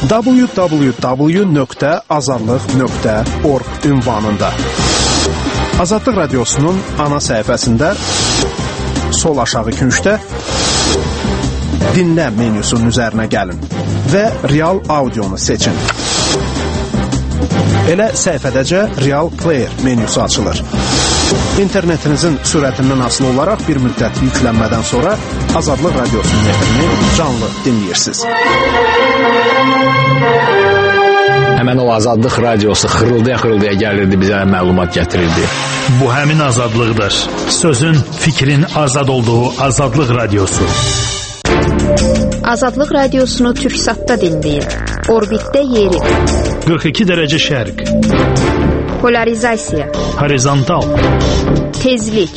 www.azadlıq.org ünvanında. Azadlıq Radiosunun ana səhifəsində sol aşağı küncdə dinlə menyusunun üzərinə gəlin və Real Audionu seçin. Elə səhifədəcə Real Player menyusu açılır. İnternetinizin sürətindən asılı olaraq bir müddət yüklənmədən sonra Azadlıq Radiosunun efrini canlı dinləyirsiniz. Həmən o Azadlıq Radiosu xırıldaya gəlirdi, bizə məlumat gətirirdi. Bu həmin azadlıqdır. Sözün, fikrin azad olduğu Azadlıq Radiosu. Azadlıq Radiosunu Türksatda dinləyin. Orbitdə yeri. 42 dərəcə şərq. Polarizasiya. Horizontal. Tezlik.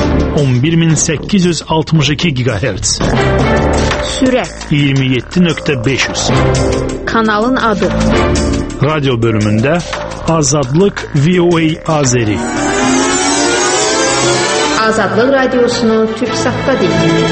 11862 GHz. Sürət. 27.500. Kanalın adı. Radyo bölümündə Azadlıq VOA Azeri. Azadlıq Radiosunu Türksatda dinləyin.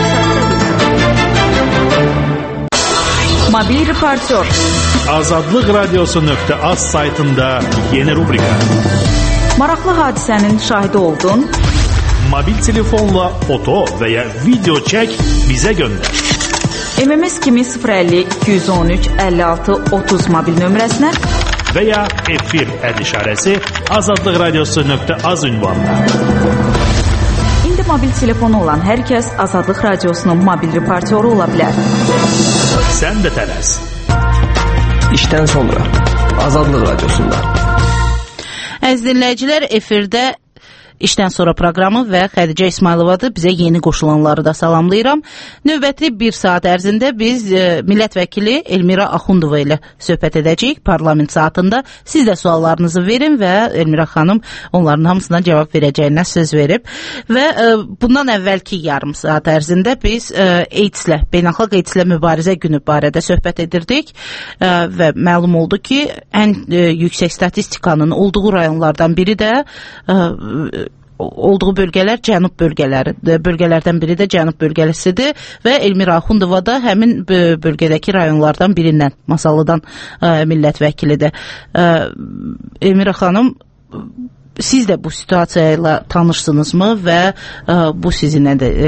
Mobil reportör. Azadlıqradiosu.az saytında yeni rubrika. Maraqlı hadisənin şahidi oldun. Mobil telefonla foto və ya video çək, bizə göndər. MMS kimi 050 213 56 30 mobil nömrəsinə və ya efir işarəsi azadlıqradiosu.az ünvanına. İndi mobil telefonu olan hər kəs Azadlıq Radiosunun mobil reportörü ola bilər. Sən də tələs. İşdən sonra Azadlıq Radiosunda. Əziz dinləyicilər, efirdə İşdən sonra proqramı və Xədicə İsmayılovadır. Bizə yeni qoşulanları da salamlayıram. Növbəti bir saat ərzində biz millət vəkili Elmira Axundova ilə söhbət edəcəyik parlament saatında. Siz də suallarınızı verin və Elmira xanım onların hamısına cavab verəcəyinə söz verib. Və bundan əvvəlki yarım saat ərzində biz AIDS-lə, beynəlxalq AIDS-lə mübarizə günü barədə söhbət edirdik və məlum oldu ki, ən yüksək statistikanın olduğu rayonlardan biri də olduğu bölgələr cənub bölgələrdən biri də cənub bölgəsidir və Elmira Axundova da həmin bölgədəki rayonlardan birindən, Masallıdan millət vəkilidir. Elmira xanım, siz də bu situasiya ilə tanışsınızmı və bu sizi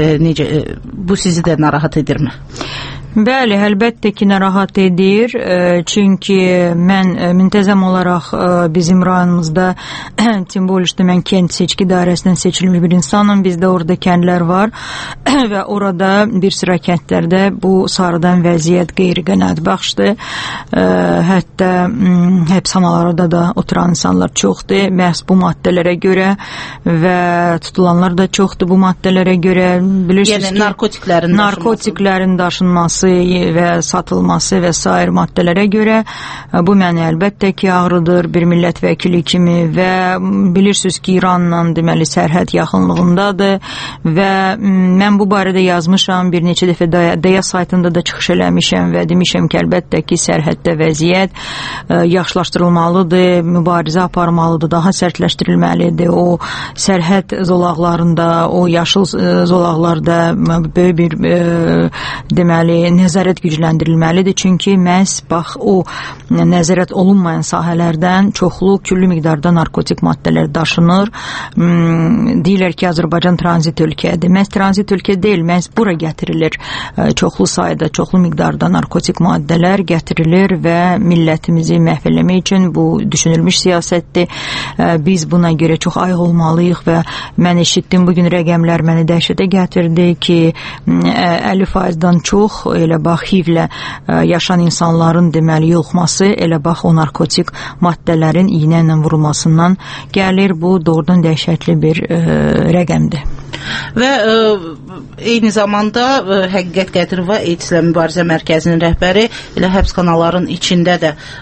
də narahat edirmi? Bəli, əlbəttə ki, narahat edir. Çünki mən müntəzəm olaraq bizim rayonumuzda, tim bolişdə mən kənd seçki dairəsindən seçilmiş bir insanım. Bizdə orada kəndlər var və orada bir sıra kəndlərdə bu sarıdan vəziyyət qeyri-qənaətbəxşdir. Hətta həbsxanalarda da oturan insanlar çoxdur. Məhz bu maddələrə görə və tutulanlar da çoxdur bu maddələrə görə. Bilirsiniz yəni narkotiklərin daşınması və satılması və sair maddələrə görə bu məni əlbəttə ki ağrıdır bir millət vəkili kimi və bilirsiniz ki İranla deməli sərhəd yaxınlığındadır və mən bu barədə yazmışam bir neçə dəfə DEA saytında da çıxış eləmişəm və demişəm ki əlbəttə ki sərhəddə vəziyyət yaxşılaşdırılmalıdır, mübarizə aparmalıdır, daha sərtləşdirilməlidir. O sərhəd zolaqlarında, o yaşıl zolaqlarda böyük bir deməli nəzarət gücləndirilməlidir. Çünki məhz bax o nəzarət olunmayan sahələrdən çoxlu küllü miqdarda narkotik maddələr daşınır. Deyirlər ki, Azərbaycan tranzit ölkədir. Məhz tranzit ölkə deyil, məhz bura gətirilir. Çoxlu sayda, çoxlu miqdarda narkotik maddələr gətirilir və millətimizi məhv eləmək üçün bu düşünülmüş siyasətdir. Biz buna görə çox ayıq olmalıyıq və mən eşitdim bugün rəqəmlər məni dəhşətə gətirdi ki 50%-dan çox elə bax HIV-lə yaşayan insanların deməli yoluxması elə bax o narkotik maddələrin iynə ilə vurulmasından gəlir. Bu doğrudan dəhşətli bir rəqəmdir. Və eyni zamanda Həqiqət Qədirova AIDS-lə mübarizə mərkəzinin rəhbəri elə həbsxanaların içində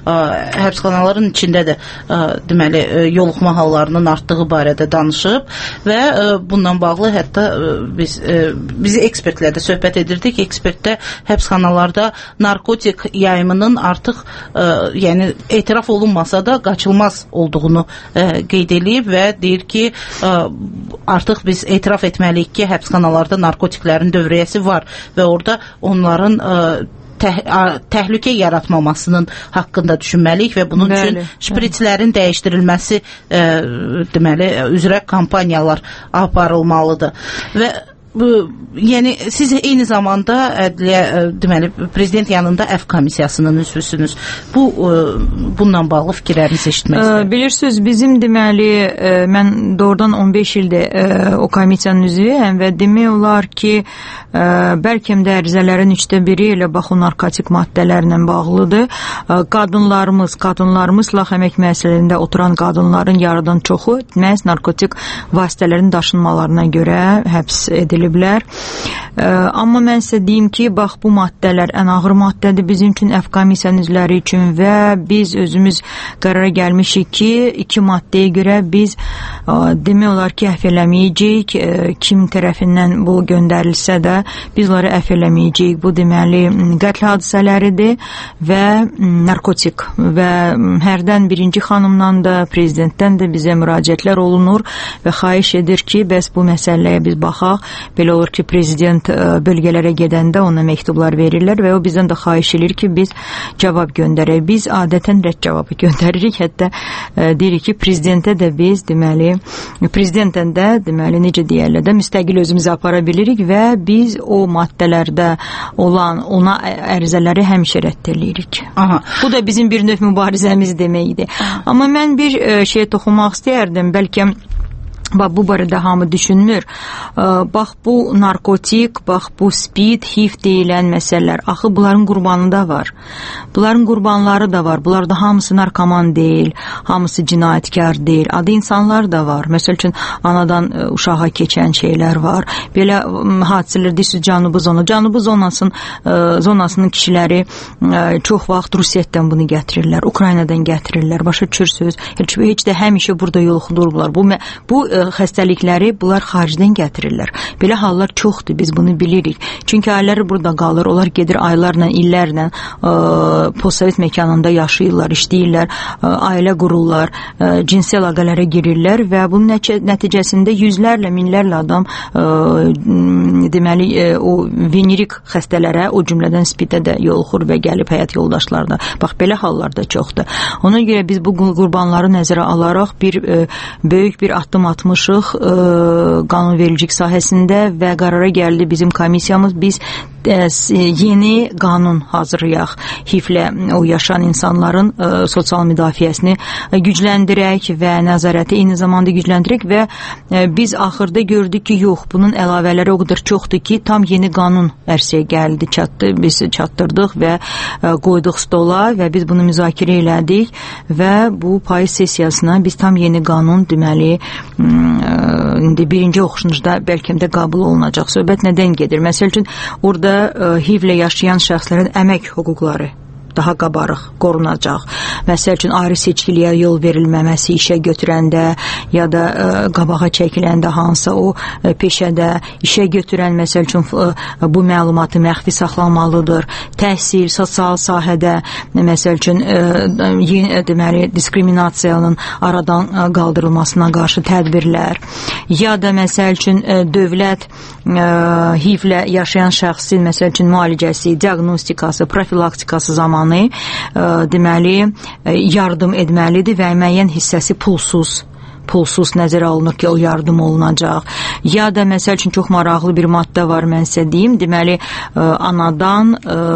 də deməli yoluxma hallarının artdığı barədə danışıb və bundan bağlı hətta biz ekspertlə də söhbət edirdik. Ekspertdə həbsxanalarda narkotik yayımının artıq yəni etiraf olunmasa da qaçılmaz olduğunu qeyd edib və deyir ki artıq biz etiraf etməliyik ki həbsxanalarda narkotiklərin dövriyyəsi var və orada onların təhlükə yaratmamasının haqqında düşünməliyik və bunun üçün şpritslərin dəyişdirilməsi deməli üzrə kampaniyalar aparılmalıdır. Və yəni siz eyni zamanda deməli prezident yanında Əf komissiyasının üzvüsünüz. Bununla bağlı fikirlərinizi eşitmək istəyirəm. Bilirsiniz, bizim deməli mən doğrudan 15 ildir o komissiyanın üzvüyəm və demək olar ki, bəlkə də ərizələrin 1/3 ilə bax o narkotik maddələrlə bağlıdır. Qadınlarımızla əmək müəssisələrində oturan qadınların yarıdan çoxu məhz narkotik vasitələrin daşınmalarına görə həbs ediliblər. Amma mən sizə deyim ki, bax bu maddələr ən ağır maddədir bizim üçün, Əf komissiyanın üzvləri üçün və biz özümüz qərara gəlmişik ki, 2 maddəyə görə biz demək olar ki, əf eləməyəcəyik. Kim tərəfindən bu göndərilsə də biz onları əf eləməyəcəyik. Bu deməli qətl hadisələridir və narkotik və hərdən birinci xanımdan da, prezidentdən də bizə müraciətlər olunur və xahiş edir ki, bəs bu məsələyə biz baxaq. Belə olur ki, prezident bölgələrə gedəndə ona məktublar verirlər və o bizdən də xahiş edir ki, biz cavab göndərək. Biz adətən rədd cavabı göndəririk. Hətta deyirik ki, prezidentə də biz deməli, prezidentən də deməli necə deyərlər də müstəqil özümüzü apara bilirik və biz o maddələrdə olan ona ərizələri həmişə rədd edirik. Bu da bizim bir növ mübarizəmiz deməkdir. Amma mən bir şeyə toxunmaq istəyərdim. Bəlkə bu barədə hamı düşünmür. Bax bu narkotik, bax bu speed, HIV deyilən məsələlər, axı bunların qurbanı da var. Bunların qurbanları da var. Bunlar da hamısı narkoman deyil, hamısı cinayətkar deyil. Adı insanlar da var. Məsəl üçün anadan uşağa keçən şeylər var. Belə hadisələr deyirsiniz Cənubi zona. Cənubi zonasının kişiləri çox vaxt Rusiyadan bunu gətirirlər, Ukraynadan gətirirlər. Başa düşürsünüz? Heç də həmişə burada yoluxdururlar. Bu xəstəlikləri bunlar xaricdən gətirirlər. Belə hallar çoxdur, biz bunu bilirik. Çünki ailələri burada qalır, onlar gedir aylarla, illərlə postsovet məkanında yaşayırlar, işləyirlər, ailə qururlar, cinsi əlaqələrə girirlər və bunun nəticəsində yüzlərlə, minlərlə adam deməli o venerik xəstələrə, o cümlədən spidə də yoluxur və gəlib həyat yoldaşlarına. Bax, belə hallar da çoxdur. Ona görə biz bu qurbanları nəzərə alaraq böyük bir addım atmışıq qanunvericilik sahəsində və qərara gəldi bizim komissiyamız, biz yeni qanun hazırlayaq. HIV-lə o yaşayan insanların sosial müdafiəsini gücləndirək və nəzarəti eyni zamanda gücləndirək və biz axırda gördük ki, yox, bunun əlavələri o qədər çoxdur ki, tam yeni qanun ərsəyə gəldi, çatdı, biz çatdırdıq və qoyduq stola və biz bunu müzakirə elədik və bu payız sessiyasına biz tam yeni qanun deməli indi birinci oxunuşda bəlkə də qəbul olunacaq. Söhbət nədən gedir? Məsəl üçün, orada HIV-lə yaşayan şəxslərin əmək hüquqları daha qabarıq qorunacaq. Məsəl üçün, ayrı seçkiliyə yol verilməməsi işə götürəndə ya da qabağa çəkiləndə hansısa o peşədə işə götürən, məsəl üçün, bu məlumatı məxfi saxlamalıdır. Təhsil, sosial sahədə, məsəl üçün, deməli, diskriminasiyanın aradan qaldırılmasına qarşı tədbirlər ya da, məsəl üçün, dövlət HIV-lə yaşayan şəxsin, məsəl üçün, müalicəsi, diaqnostikası, profilaktikası zamanı deməli yardım etməlidir və müəyyən hissəsi pulsuz nəzərə alınır ki, o yardım olunacaq. Ya da, məsəl üçün, çox maraqlı bir maddə var, mən sizə deyim, deməli, anadan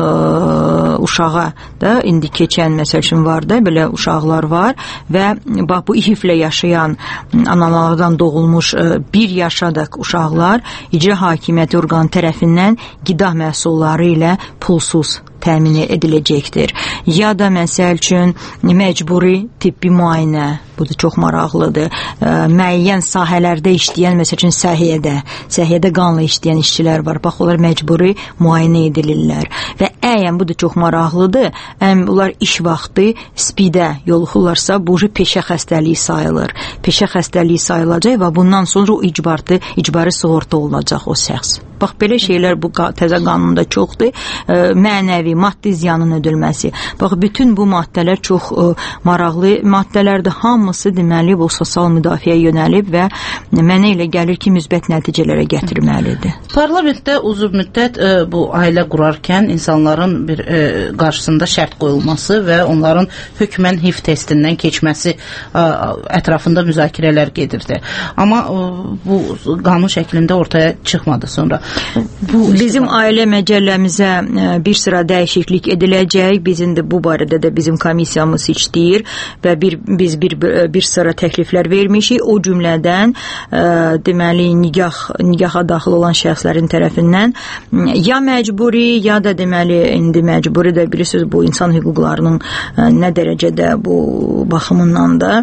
uşağa da indi keçən, məsəl üçün, var da, belə uşaqlar var və bax, bu HIV-lə yaşayan analardan doğulmuş 1 yaşadək uşaqlar icra hakimiyyəti orqanı tərəfindən qida məhsulları ilə pulsuz təmin ediləcəkdir. Ya da, məsəl üçün, məcburi tibbi müayinə, bu da çox maraqlıdır. Müəyyən sahələrdə işləyən, məsəl üçün, səhiyyədə qanla işləyən işçilər var. Bax, onlar məcburi müayinə edilirlər. Və əyən, bu da çox maraqlıdır, onlar iş vaxtı spidə yoluxurlarsa, bu peşə xəstəliyi sayılır. Peşə xəstəliyi sayılacaq və bundan sonra o icbari sığorta olunacaq o şəxs. Bax, belə şeylər bu təzə qanunda çoxdur. Mənəvi, maddi ziyanın ödülməsi. Bax, bütün bu maddələr çox maraqlı maddələrdir. Hamısı deməli bu sosial müdafiəyə yönəlib və mənə elə gəlir ki, müsbət nəticələrə gətirməlidir. Parlamentdə uzun müddət bu ailə qurarkən insanların onların bir qarşısında şərt qoyulması və onların hökmən HIV testindən keçməsi ətrafında müzakirələr gedirdi. Amma bu qanun şəklində ortaya çıxmadı sonra. Bizim ailə məcəlləmizə bir sıra dəyişiklik ediləcək. Bizim də bu barədə də bizim komissiyamız işləyir və biz bir sıra təkliflər vermişik. O cümlədən deməli nigaha daxil olan şəxslərin tərəfindən ya məcburi, ya da deməli indi məcburi də bilirsiniz bu insan hüquqlarının nə dərəcədə bu baxımından da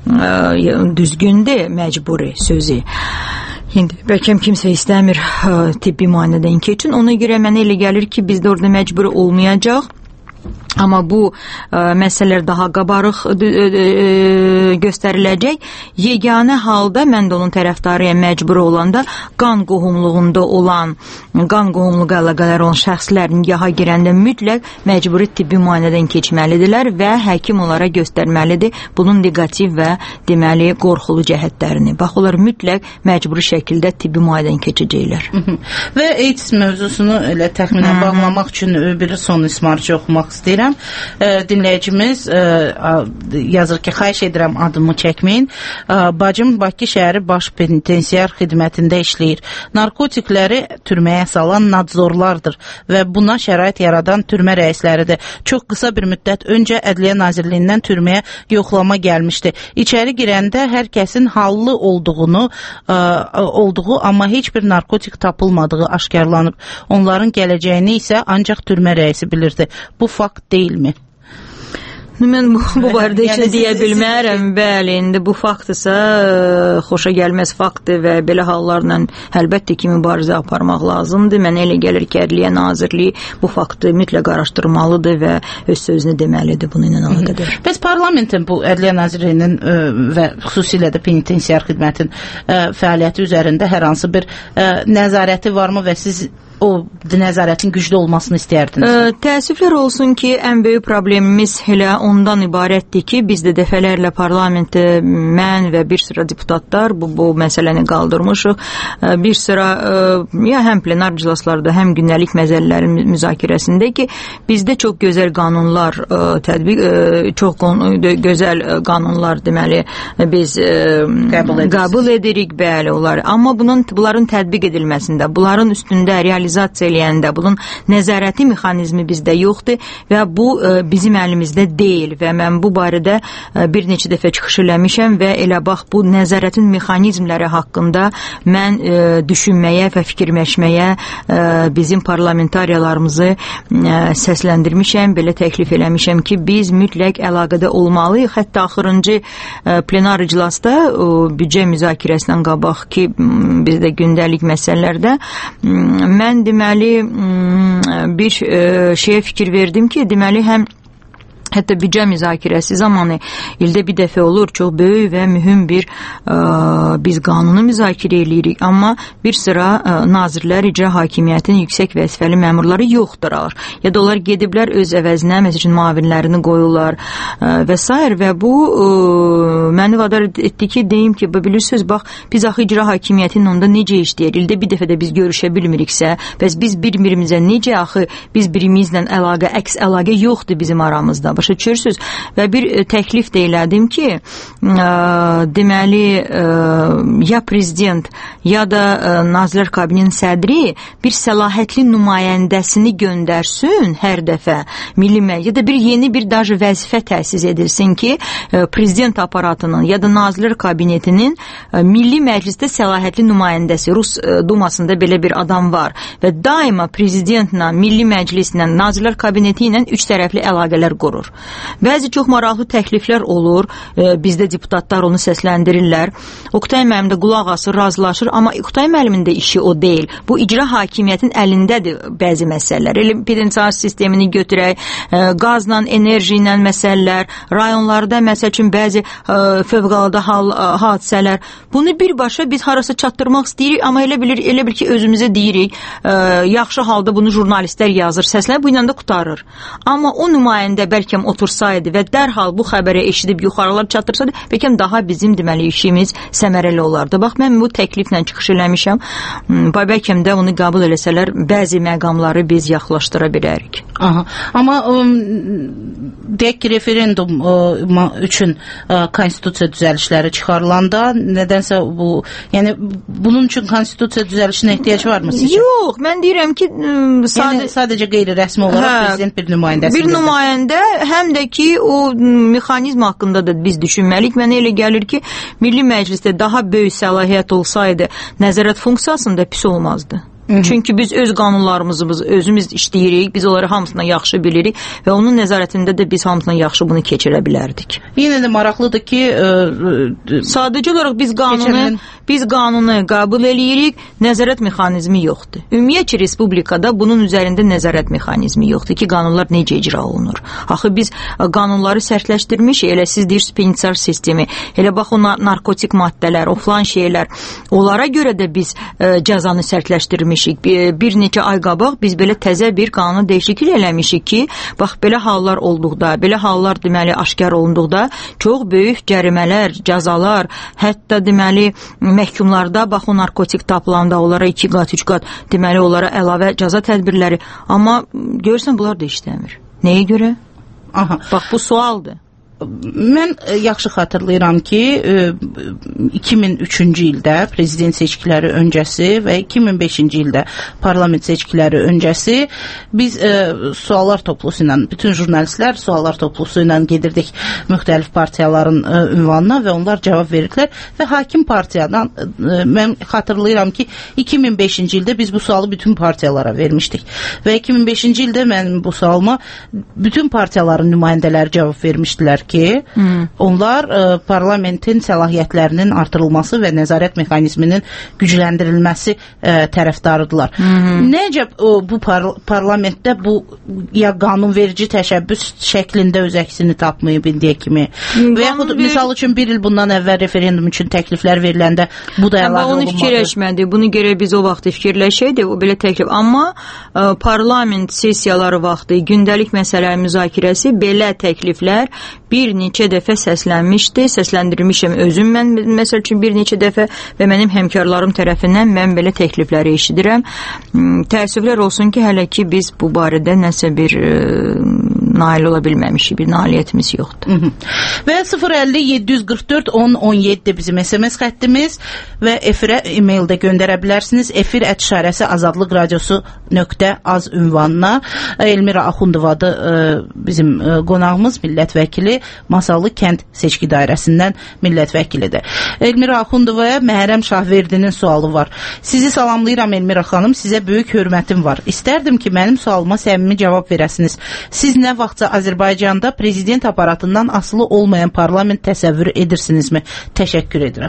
düzgündür məcburi sözü. İndi bəlkə kimsə istəmir tibbi müayinədən keçin. Ona görə mənə elə gəlir ki, bizdə orada məcburi olmayacaq. Amma bu məsələlər daha qabarıq göstəriləcək. Yeganə halda mən də onun tərəfdarıyam məcburi olanda qan qohumluğunda olan, qan qohumluğu əlaqələri olan şəxslər nigaha girəndə mütləq məcburi tibbi müayinədən keçməlidirlər və həkim onlara göstərməlidir bunun negativ və deməli qorxulu cəhətlərini. Bax, onlar mütləq məcburi şəkildə tibbi müayinədən keçəcəklər. Və AIDS mövzusunu elə təxminən bağlamaq üçün bir son ismarcı oxumaq istəyirəm. Dinləyicimiz yazır ki, xahiş edirəm adımı çəkməyin. Bacım Bakı şəhəri baş penitensiar xidmətində işləyir. Narkotikləri türməyə salan nadzorlardır və buna şərait yaradan türmə rəisləridir. Çox qısa bir müddət öncə Ədliyyə Nazirliyindən türməyə yoxlama gəlmişdi. İçəri girəndə hər kəsin hallı olduğu, amma heç bir narkotik tapılmadığı aşkarlanıb. Onların gələcəyini isə ancaq türmə rəisi bilirdi. Bu fakt deyilmi? Mən bu barədə heç nə deyə bilmərəm. Bəli, indi bu faktdırsa xoşa gəlməz faktdır və belə hallarla əlbəttə ki, mübarizə aparmaq lazımdır. Mənə elə gəlir ki, Ədliyyə Nazirliyi bu faktı mütləq araşdırmalıdır və öz sözünü deməlidir bununla əlaqədar. Bəs parlamentin bu Ədliyyə Nazirliyinin və xüsusilə də penitensiar xidmətin fəaliyyəti üzərində hər hansı bir nəzarəti varmı və siz o nəzarətin güclü olmasını istərdiniz? Təəssüflər olsun ki, ən böyük problemimiz elə ondan ibarətdir ki, biz də dəfələrlə parlamentdə mən və bir sıra deputatlar bu məsələni qaldırmışıq. Bir sıra ya həm plenar iclaslarda, həm gündəlik məsələlərin müzakirəsində ki, bizdə çox gözəl qanunlar çox gözəl qanunlar deməli biz qəbul edirik, bəli olar. Amma bunların tətbiq edilməsində, bunların üstündə realizasiya eləyəndə bunun nəzarəti mexanizmi bizdə yoxdur və bu bizim əlimizdə deyil və mən bu barədə bir neçə dəfə çıxış eləmişəm və elə bax bu nəzarətin mexanizmləri haqqında mən düşünməyə və fikirləşməyə bizim parlamentariyalarımızı səsləndirmişəm, belə təklif eləmişəm ki, biz mütləq əlaqədə olmalıyıq. Hətta axırıncı plenar iclasda büdcə müzakirəsindən qabaq ki, bizdə gündəlik məsələlərdə mən deməli bir şeyə fikir verdim ki, deməli həm hətta büdcə müzakirəsi zamanı ildə bir dəfə olur, çox böyük və mühüm bir biz qanunu müzakirə edirik, amma bir sıra nazirlər, icra hakimiyyətinin yüksək vəzifəli məmurları yoxdurlar. Ya da onlar gediblər öz əvəzinə, məsələn, müavinlərini qoyurlar və s. və bu məni vadar etdi ki, deyim ki, bilirsiniz, bax, biz axı icra hakimiyyətinin onda necə işləyir? İldə bir dəfə də biz görüşə bilmiriksə, bəs biz bir-birimizə necə axı biz birimizlə əks əlaqə yoxdur bizim aramızda. Başa düşürsünüz? Və bir təklif də elədim ki, deməli, ya prezident, ya da Nazirlər Kabinetinin sədri bir səlahiyyətli nümayəndəsini göndərsin hər dəfə milli məclisə, ya da bir yeni bir vəzifə təsis edilsin ki, prezident aparatının ya da Nazirlər Kabinetinin milli məclisdə səlahiyyətli nümayəndəsi, Rus Dumasında belə bir adam var və daima prezidentlə, milli məclislə, Nazirlər Kabineti ilə üç tərəfli əlaqələr qurur. Bəzi çox maraqlı təkliflər olur, bizdə deputatlar onu səsləndirirlər. Oqtay müəllim də qulaq asır, razılaşır, amma Oqtay müəllimin də işi o deyil. Bu icra hakimiyyətin əlindədir bəzi məsələlər. Elə penitensiar sistemini götürək, qazla, enerji ilə məsələlər, rayonlarda məsəl üçün bəzi fövqəladə hadisələr. Bunu birbaşa biz harasa çatdırmaq istəyirik, amma elə bil ki, özümüzə deyirik, yaxşı halda bunu jurnalistlər yazır, səslənir, bu ilə də qutarır. Amma o nümayəndə bəlkə bəlkə otursaydı və dərhal bu xəbəri eşidib yuxarılar çatdırsaydı, bəlkə daha bizim deməli işimiz səmərəli olardı. Bax, mən bu təkliflə çıxış eləmişəm. Bəlkə də onu qəbul eləsələr, bəzi məqamları biz yaxlaşdıra bilərik. Aha. Amma deyək ki, referendum üçün konstitusiya düzəlişləri çıxarılanda nədənsə bu, yəni bunun üçün konstitusiya düzəlişinə ehtiyac varmı sizcə? Yox, mən deyirəm ki, sadəcə qeyri-rəsmi olaraq prezident bir nümayəndəsi. Bir nümayəndə, həm də ki, o mexanizm haqqında da biz düşünməliyik. Mənə elə gəlir ki, Milli Məclisdə daha böyük səlahiyyət olsaydı, nəzarət funksiyasında pis olmazdı. Çünki biz öz qanunlarımızı özümüz işləyirik, biz onları hamısına yaxşı bilirik və onun nəzarətində də biz hamısına yaxşı bunu keçirə bilərdik. Yenə də maraqlıdır ki, sadəcə olaraq biz qanunu qəbul eləyirik, nəzarət mexanizmi yoxdur. Ümumiyyətcə respublikada bunun üzərində nəzarət mexanizmi yoxdur ki, qanunlar necə icra olunur. Axı biz qanunları sərtləşdirmişik, elə siz deyirsiniz penitensiar sistemi, elə bax o narkotik maddələr, o filan şeylər, onlara görə də biz cəzanı sərtləşdirmişik. Bir neçə ay qabaq biz belə təzə bir qanun dəyişiklik eləmişik ki, bax belə hallar olduqda, belə hallar deməli aşkar olunduqda çox böyük cərimələr, cəzalar, hətta deməli məhkumlarda bax o narkotik tapılanda onlara 2 qat, 3 qat deməli onlara əlavə cəza tədbirləri. Amma görürsən bunlar da işləmir. Nəyə görə? Aha. Bax bu sualdır. Mən yaxşı xatırlayıram ki, 2003-cü ildə prezident seçkiləri öncəsi və 2005-ci ildə parlament seçkiləri öncəsi biz suallar toplusu ilə, bütün jurnalistlər suallar toplusu ilə gedirdik müxtəlif partiyaların ünvanına və onlar cavab verirdilər və hakim partiyadan mən xatırlayıram ki, 2005-ci ildə biz bu sualı bütün partiyalara vermişdik və 2005-ci ildə mən bu sualıma bütün partiyaların nümayəndələri cavab vermişdilər ki, onlar parlamentin səlahiyyətlərinin artırılması və nəzarət mexanizminin gücləndirilməsi tərəfdarıdırlar. Necə bu parlamentdə bu ya qanunverici təşəbbüs şəklində öz əksini tapmayıb indiyə kimi və yaxud misal üçün bir il bundan əvvəl referendum üçün təkliflər veriləndə bu da əlavə olunmadı. Onu fikirləşmədi. Bunu gərək biz o vaxt fikirləşəydik, o belə təklif. Amma parlament sessiyaları vaxtı gündəlik məsələlər müzakirəsi belə təkliflər bir neçə dəfə səslənmişdi, səsləndirmişəm özüm mən, məsəl üçün bir neçə dəfə və mənim həmkarlarım tərəfindən mən belə təklifləri eşidirəm. Təəssüflər olsun ki, hələ ki biz bu barədə nəsə bir nail ola bilməmişik, bir nailiyyətimiz yoxdur. Və 050-744-10-17 bizim SMS xəttimiz və efirə e-mail də göndərə bilərsiniz. efir@azadlıqradiosu.az ünvanına. Elmira Axundovadır bizim qonağımız, millət vəkili, Masallı kənd seçki dairəsindən millət vəkilidir. Elmira Axundovaya Məhərrəm Şahverdinin sualı var. Sizi salamlayıram Elmira xanım, sizə böyük hörmətim var. İstərdim ki, mənim sualıma səmimi cavab verəsiniz. Siz nə vaxtsa Azərbaycanda prezident aparatından asılı olmayan parlament təsəvvür edirsinizmi? Təşəkkür edirəm.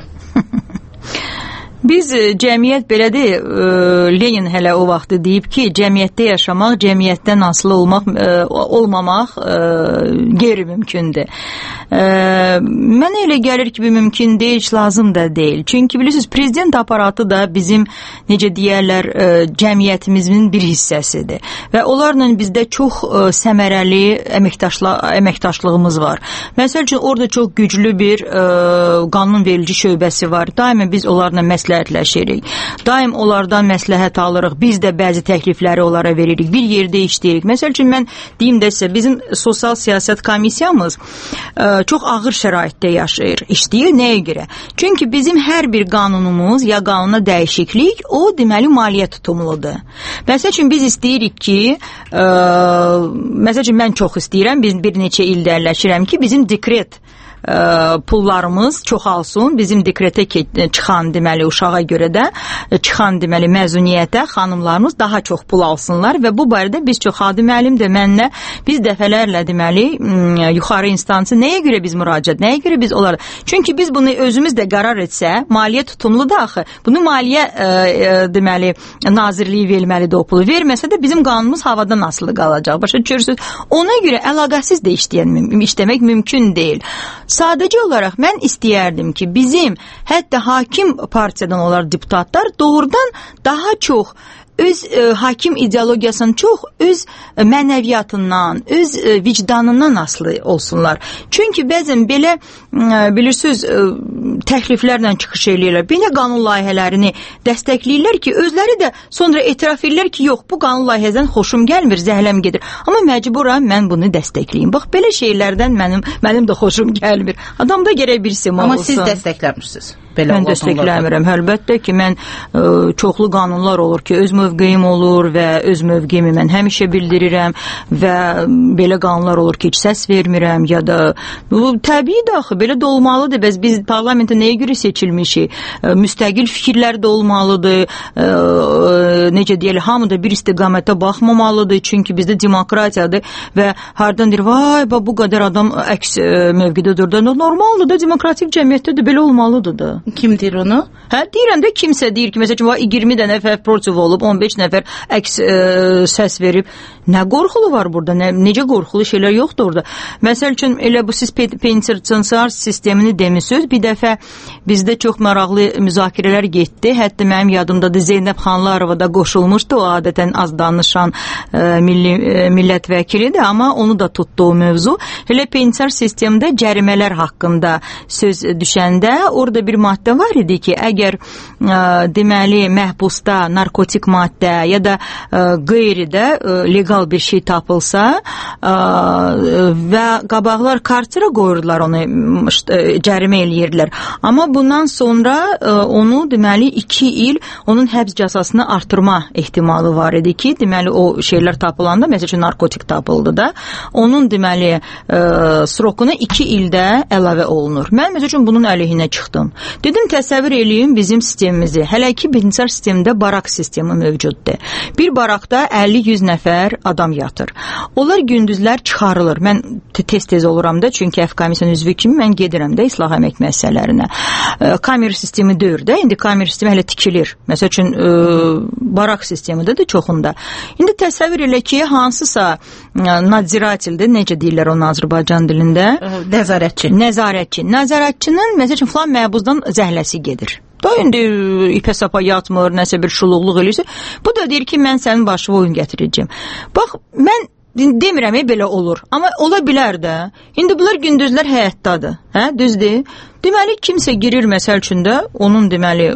Biz cəmiyyət belədir, Lenin hələ o vaxtı deyib ki, cəmiyyətdə yaşamaq, cəmiyyətdən asılı olmamaq qeyri-mümkündür. Mənə elə gəlir ki, bu mümkün deyil, heç lazım da deyil. Çünki bilirsiniz, prezident aparatı da bizim, necə deyərlər, cəmiyyətimizin bir hissəsidir. Və onlarla bizdə çox səmərəli əməkdaşlığımız var. Məsəl üçün, orada çox güclü bir qanunverici şöbəsi var. Daima biz onlarla məsləhətləşirik. Daim onlardan məsləhət alırıq. Biz də bəzi təklifləri onlara veririk. Bir yerdə işləyirik. Məsəl üçün, mən deyim də sizə, bizim sosial siyasət komissiyamız çox ağır şəraitdə yaşayır, işləyir. Nəyə görə? Çünki bizim hər bir qanunumuz ya qanuna dəyişiklik, o deməli maliyyə tutumludur. Məsəl üçün biz istəyirik ki, məsəl üçün mən çox istəyirəm, biz bir neçə ildə əlləşirəm ki, bizim dekret pullarımız çoxalsın, bizim dekretə çıxan deməli uşağa görə də çıxan deməli məzuniyyətə xanımlarımız daha çox pul alsınlar və bu barədə biz çox Xadi müəllim də mənlə biz dəfələrlə deməli yuxarı instansı nəyə görə biz müraciət, nəyə görə biz onlara, çünki biz bunu özümüz də qərar etsə, maliyyə tutumludur axı. Bunu maliyyə deməli nazirliyi verməlidir o pulu. Verməsə də bizim qanunumuz havadan asılı qalacaq. Başa düşürsünüz? Ona görə əlaqəsiz də işləmək mümkün deyil. Sadəcə olaraq mən istəyərdim ki, bizim hətta hakim partiyadan olan deputatlar doğrudan daha çox öz hakim ideologiyasından çox öz mənəviyyatından, öz vicdanından asılı olsunlar. Çünki bəzən belə bilirsiniz təkliflərlə çıxış eləyirlər. Belə qanun layihələrini dəstəkləyirlər ki, özləri də sonra etiraf edirlər ki, yox, bu qanun layihəsindən xoşum gəlmir, zəhləm gedir. Amma məcburam mən bunu dəstəkləyim. Bax, belə şeylərdən mənim də xoşum gəlmir. Adamda gərək bir sima olsun. Amma siz dəstəkləmirsiniz. Mən dəstəkləmirəm. Əlbəttə ki, mən çoxlu qanunlar olur ki, öz mövqeyim olur və öz mövqeyimi mən həmişə bildirirəm və belə qanunlar olur ki, heç səs vermirəm ya da təbii axı, belə də olmalıdır. Biz parlamentə nəyə görə seçilmişik? Müstəqil fikirlər də olmalıdır. Necə deyək, hamı da bir istiqamətə baxmamalıdır. Çünki bizdə demokratiyadır və hardan deyir, vay, bu qədər adam əks mövqedə durdu. Normaldır da, demokratik cəmiyyətdə də belə olmalıdır da. Kim deyir onu? Deyirəm də kimsə deyir ki, məsələn, 20 dənə nəfər protiv olub, 15 nəfər əks səs verib. Nə qorxulu var burada? Necə qorxulu şeylər yoxdur orada? Məsəl üçün, elə bu siz penitensiar sistemini demişsiniz. Bir dəfə bizdə çox maraqlı müzakirələr getdi. Hətta mənim yadımdadır, Zeynəb Xanlarova da qoşulmuşdu. O adətən az danışan millət vəkilidir, amma onu da tutdu o mövzu. Elə penitensiar sistemdə cərimələr haqqında söz düşəndə orada bir maddə var idi ki, əgər deməli məhbusda narkotik maddə ya da qeyridə legal bir şey tapılsa və qabaqlar kartira qoyurdular, onu cərimə eləyirdilər. Amma bundan sonra onu deməli 2 il onun həbs cəzasını artırma ehtimalı var idi ki, deməli o şeylər tapılanda, məsələn narkotik tapıldı da, onun deməli srokuna 2 ildə əlavə olunur. Mən məsələn bunun əleyhinə çıxdım. Dedim, təsəvvür eləyin bizim sistemimizi. Hələ ki, penitensiar sistemdə barak sistemi mövcuddur. Bir barakda 50-100 nəfər adam yatır. Onlar gündüzlər çıxarılır. Mən tez-tez oluram da, çünki Əf komissiyanın üzvü kimi mən gedirəm də islah əmək məsələlərinə. Kamer sistemi deyir də, indi kamer sistemi hələ tikilir. Məsəl üçün, barak sistemidir də çoxunda. İndi təsəvvür elə ki, hansısa nadziratildir, necə deyirlər onu Azərbaycan dilində? Nəzarətçi. Nəzarətçinin, məsəl üçün, filan məhbuzdan zəhləsi gedir. Da indi ipə sapa yatmır, nəsə bir şuluqluq eləyirsə, bu da deyir ki, mən sənin başına oyun gətirəcəm. Bax, mən demirəm, belə olur. Amma ola bilər də. İndi bunlar gündüzlər həyatdadır. Düzdür? Deməli, kimsə girir məsəl üçün də, onun deməli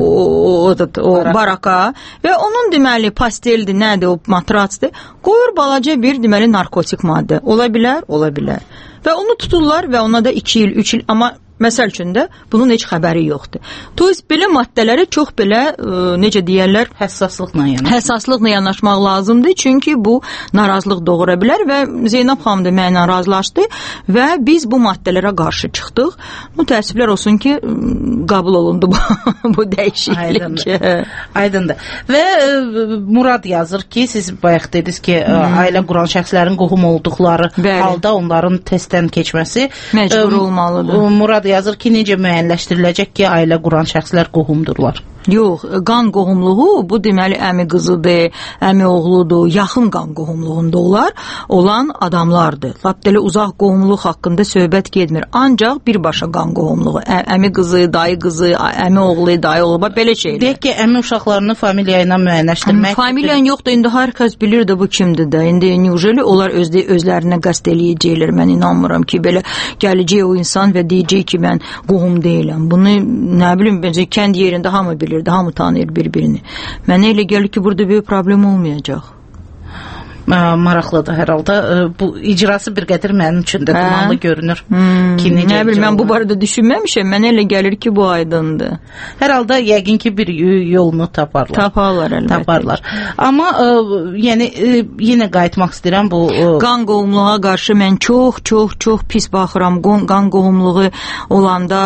o baraka və onun deməli pasteldir, nədir, o matratsdır, qoyur balaca bir deməli narkotik maddə. Ola bilər? Ola bilər. Və onu tuturlar və ona da 2 il, 3 il, amma məsəl üçün də bunun heç xəbəri yoxdur. Toys belə maddələrə çox belə necə deyirlər, həssaslıqla yanaşmaq lazımdır, çünki bu narazılıq doğura bilər və Zeynəb xanım da mənimlə razılaşdı və biz bu maddələrə qarşı çıxdıq. Təəssüflər olsun ki, qəbul olundu bu dəyişiklik. Aydındır. Və Murad yazır ki, siz bayaq dediniz ki, ailə quran şəxslərin qohum olduqları halda onların testdən keçməsi məcbur olmalıdır. Murad yazır ki, necə müəyyənləşdiriləcək ki, ailə quran şəxslər qohumdurlar? Yox, qan qohumluğu bu deməli əmi qızıdır, əmi oğludur, yaxın qan qohumluğunda olan adamlardır. Lap belə uzaq qohumluq haqqında söhbət getmir. Ancaq birbaşa qan qohumluğu, əmi qızı, dayı qızı, əmi oğlu, dayı oğlu, belə şeylər. Deyək ki, əmi uşaqlarını familiya ilə müəyyənləşdirmək. Familiyan yoxdur, indi hər kəs bilir də bu kimdir də. İndi nüjeli onlar özlərinə qəsd eləyəcəklər. Mən inanmıram ki, belə gələcək o insan və deyəcək ki, mən qohum deyiləm. Bunu nə bilim, bence kənd yerində hamı bilir. Hamı tanıyır bir-birini. Mənə elə gəlir ki, burada böyük problem olmayacaq. Maraqlıdır hər halda. Bu icrası bir qədər mənim üçün də dumanlı görünür. Nə bilim, mən bu barədə düşünməmişəm. Mənə elə gəlir ki, bu aydındır. Hər halda yəqin ki, bir yolunu taparlar. Taparlar, əlbəttə. Taparlar. Amma yəni yenə qayıtmaq istəyirəm bu qan qohumluğa qarşı mən çox pis baxıram. Qan qohumluğu olanda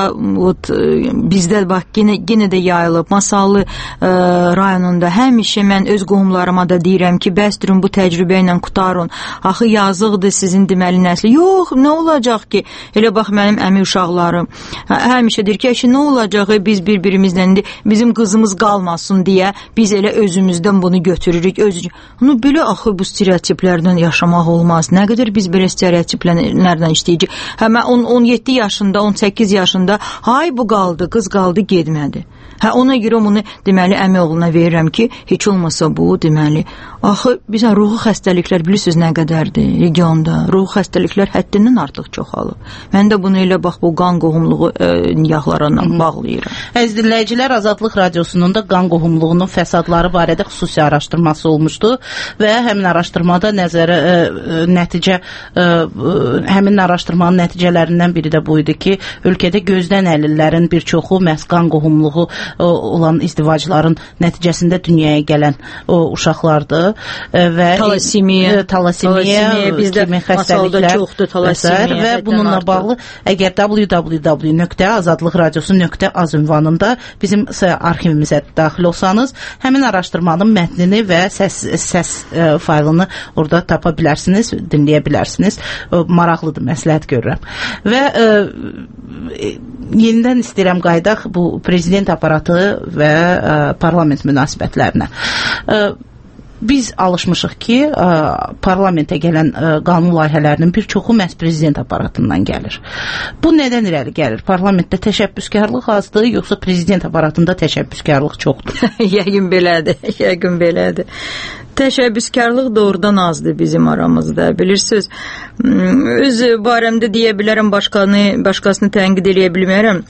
bizdə bax yenə də yayılıb. Masallı rayonunda həmişə mən öz qohumlarıma da deyirəm ki, bəsdirin bu təcrübə ilə qutarın. Axı yazıqdır sizin deməli nəsli. Yox, nə olacaq ki? Elə bax mənim əmi uşaqlarım həmişə deyir ki, nə olacaq biz bir-birimizlə bizim qızımız qalmasın deyə biz elə özümüzdən bunu götürürük. Belə axı bu stereotiplərdən yaşamaq olmaz. Nə qədər biz belə stereotiplərdən işləyəcək. Mən 17 yaşında, 18 yaşında hay bu qaldı, qız qaldı, getmədi. Ona görə bunu deməli əmi oğluna verirəm ki, heç olmasa bu deməli axı bizə ruhi xəstəliklər bilirsiniz nə qədərdir regionda. Ruhi xəstəliklər həddindən artıq çoxalıb. Mən də bunu elə bax bu qan qohumluğu niyahlarına bağlayıram. Əziz dinləyicilər, Azadlıq Radiosunun da qan qohumluğunun fəsadları barədə xüsusi araşdırması olmuşdu və həmin araşdırmada həmin araşdırmanın nəticələrindən biri də bu idi ki, ölkədə gözdən əlillərin bir çoxu məhz qan qohumluğu olan izdivacların nəticəsində dünyaya gələn o uşaqlardır və talasemiya kimi xəstəliklər və bununla bağlı əgər www.azadlıqradiosu.az ünvanında bizim arxivimizə daxil olsanız, həmin araşdırmanın mətnini və səs faylını orada tapa bilərsiniz, dinləyə bilərsiniz. Maraqlıdır, məsləhət görürəm. Və yenidən istəyirəm qaydaq bu prezident aparatı və parlament münasibətlərinə. Biz alışmışıq ki, parlamentə gələn qanun layihələrinin bir çoxu məhz prezident aparatından gəlir. Bu nədən irəli gəlir? Parlamentdə təşəbbüskarlıq azdır, yoxsa prezident aparatında təşəbbüskarlıq çoxdur? Yəqin belədir. Təşəbbüskarlıq doğrudan azdır bizim aramızda. Bilirsiniz, öz barəmdə deyə bilərəm, başqasını tənqid eləyə bilmərəm.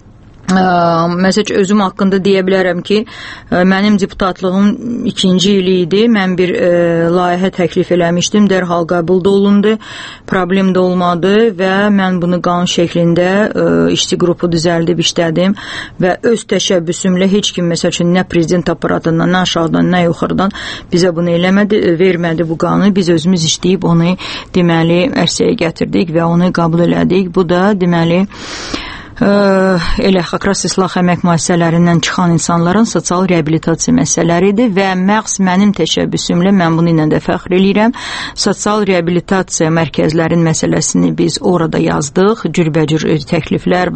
Məsələn, özüm haqqında deyə bilərəm ki, mənim deputatlığım 2-ci ili idi. Mən bir layihə təklif eləmişdim, dərhal qəbul da olundu, problem də olmadı və mən bunu qanun şəklində işçi qrupu düzəldib işlədim və öz təşəbbüsümlə heç kim, məsələn, nə prezident aparatından, nə aşağıdan, nə yuxarıdan bizə bunu vermədi bu qanunu. Biz özümüz işləyib onu deməli ərsəyə gətirdik və onu qəbul elədik. Bu da deməli elə xaqras islah əmək müəssisələrindən çıxan insanların sosial reabilitasiya məsələləridir və məhz mənim təşəbbüsümlə mən bunu ilə də fəxr eləyirəm. Sosial reabilitasiya mərkəzlərin məsələsini biz orada yazdıq. Cürbəcür təkliflər,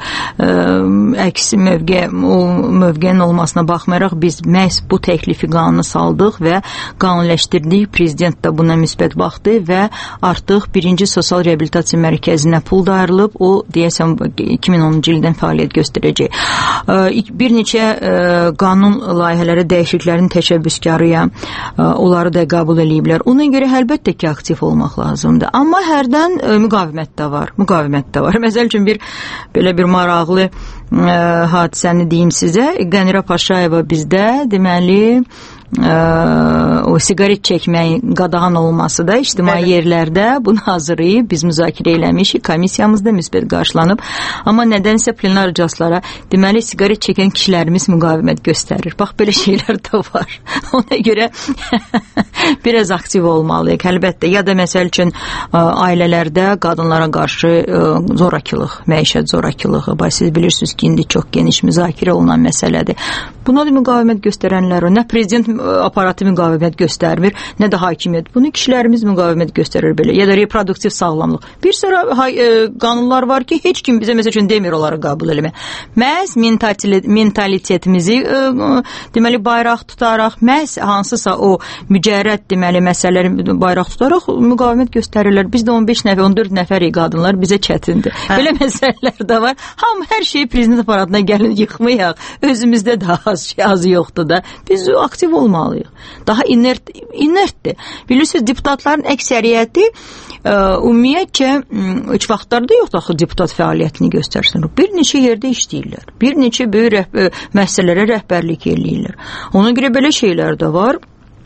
əksi mövqenin olmasına baxmayaraq biz məhz bu təklifi qanuna saldıq və qanunləşdirdik. Prezident də buna müsbət baxdı və artıq 1-ci sosial reabilitasiya mərkəzinə pul da ayrılıb. O deyəsən 2010-cu ildən fəaliyyət göstərəcək. Bir neçə qanun layihələri dəyişikliklərin təşəbbüskarıyam. Onları da qəbul eləyiblər. Ona görə əlbəttə ki, aktiv olmaq lazımdır. Amma hərdən müqavimət də var. Məsəl üçün belə bir maraqlı hadisəni deyim sizə. Qənirə Paşayeva bizdə deməli o siqaret çəkməyin qadağan olması da ictimai yerlərdə bunu hazırlayıb biz müzakirə eləmişik, komissiyamızda müsbət qarşılanıb, amma nədənsə plenar iclaslara deməli siqaret çəkən kişilərimiz müqavimət göstərir. Bax, belə şeylər də var. Ona görə biraz aktiv olmalıyıq, əlbəttə. Ya da məsəl üçün ailələrdə qadınlara qarşı zorakılıq, məişət zorakılığı, siz bilirsiniz ki, indi çox geniş müzakirə olunan məsələdir. Buna da müqavimət göstərənlər o, nə prezident aparatı müqavimət göstərmir, nə də hakimiyyət. Bunu kişilərimiz müqavimət göstərir belə. Ya da reproduktiv sağlamlıq. Bir sıra qanunlar var ki, heç kim bizə məsəl üçün demir onları qəbul eləmə. Məhz mentalitetimizi deməli bayraq tutaraq, məhz hansısa o mücərrəd deməli məsələləri bayraq tutaraq müqavimət göstərirlər. Biz də 15 nəfər, 14 nəfərik qadınlar, bizə çətindir. Belə məsələlər də var. Hər şeyi prezident aparatına gəlin yıxmayaq. Özümüzdə daha az yoxdur da. Biz aktiv olmalıyıq. Daha inertdir. Bilirsiniz, deputatların əksəriyyəti ümumiyyətcə heç vaxtlarda yoxdur axı deputat fəaliyyətini göstərsin. Bir neçə yerdə işləyirlər. Bir neçə böyük məsələlərə rəhbərlik eləyirlər. Ona görə belə şeylər də var.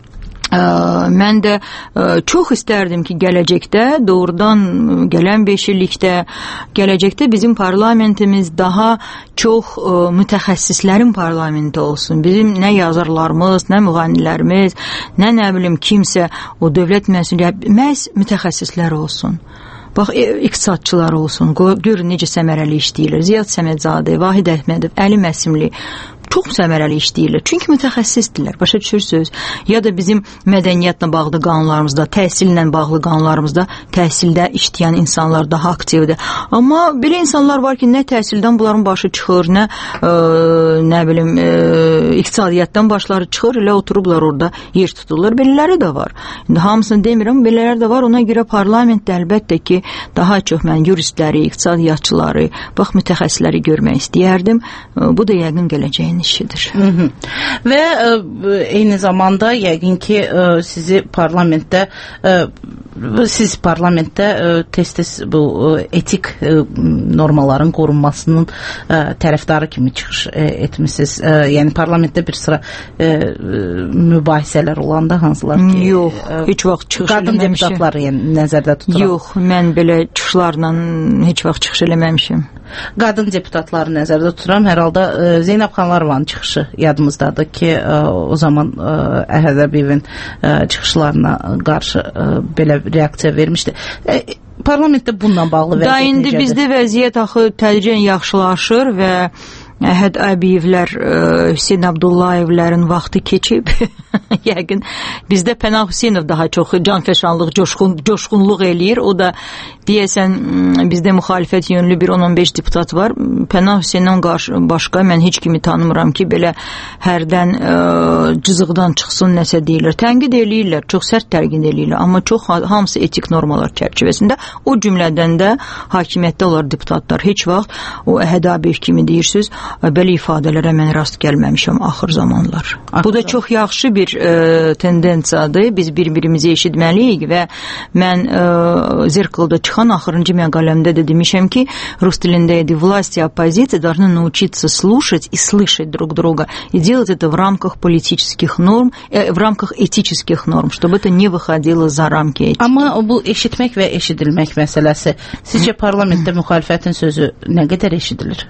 Mən də çox istərdim ki, gələcəkdə, doğrudan gələn 5 illikdə, gələcəkdə bizim parlamentimiz daha çox mütəxəssislərin parlamenti olsun. Bizim nə yazarlarımız, nə müğənnilərimiz, nə bilim kimsə o dövlət məsuliyyəti, məhz mütəxəssislər olsun. Bax, iqtisadçılar olsun, görün necə səmərəli işləyirlər. Ziyad Səmədzadə, Vahid Əhmədov, Əli Məsimli çox səmərəli işləyirlər. Çünki mütəxəssisdirlər, başa düşürsünüz. Ya da bizim mədəniyyətlə bağlı qanunlarımızda, təhsillə bağlı qanunlarımızda təhsildə işləyən insanlar daha aktivdir. Amma belə insanlar var ki, nə təhsildən bunların başı çıxır, nə bilim, iqtisadiyyatdan başları çıxır, elə oturublar orada yer tuturlar. Belələri də var. İndi hamısını demirəm, belələri də var. Ona görə parlamentdə əlbəttə ki, daha çox mən yuristləri, iqtisadiyyatçıları, mütəxəssisləri görmək istəyərdim. Bu da yəqin gələcəyin Xamneinin işidir. Və eyni zamanda yəqin ki siz parlamentdə tez-tez bu etik normalların qorunmasının tərəfdarı kimi çıxış etmisiniz. Yəni parlamentdə bir sıra mübahisələr olanda hansılar ki? Yox, heç vaxt çıxış eləməmişəm. Qadın deputatları yəni nəzərdə tuturam. Yox, mən belə çıxışlarla heç vaxt çıxış eləməmişəm. Qadın deputatları nəzərdə tuturam. Hər halda Zeynəb Xanlarovanın çıxışı yadımızdadır ki, o zaman Əhəd Əbiyevin çıxışlarına qarşı belə reaksiya vermişdi. Parlamentdə bununla bağlı vəziyyət necədir? İndi bizdə vəziyyət axı tədricən yaxşılaşır və Əhəd Əbiyevlər, Hüseyn Abdullayevlərin vaxtı keçib. Yəqin bizdə Pənah Hüseynov daha çox canfəşanlıq, coşqunluq eləyir. O da deyəsən bizdə müxalifət yönlü bir 10-15 deputat var. Pənah Hüseynov başqa mən heç kimi tanımıram ki, belə hərdən cızıqdan çıxsın nəsə deyilir. Tənqid eləyirlər, çox sərt tənqid eləyirlər, amma çox hamısı etik normalar çərçivəsində. O cümlədən də hakimiyyətdə olan deputatlar heç vaxt o Əhəd Əbiyev kimi deyirsiniz, belə ifadələrə mən rast gəlməmişəm axır zamanlar. Bu da çox yaxşı bir tendensiyadır. Biz bir-birimizi eşitməliyik və mən Zerkalda çıxan axırıncı məqaləmdə də demişəm ki, rus dilində idi, власть и оппозиция должны научиться слушать и слышать друг друга и делать это в рамках политических норм, в рамках этических норм, чтобы это не выходило за рамки этики. Amma bu eşitmək və eşidilmək məsələsi, sizcə parlamentdə müxalifətin sözü nə qədər eşidilir?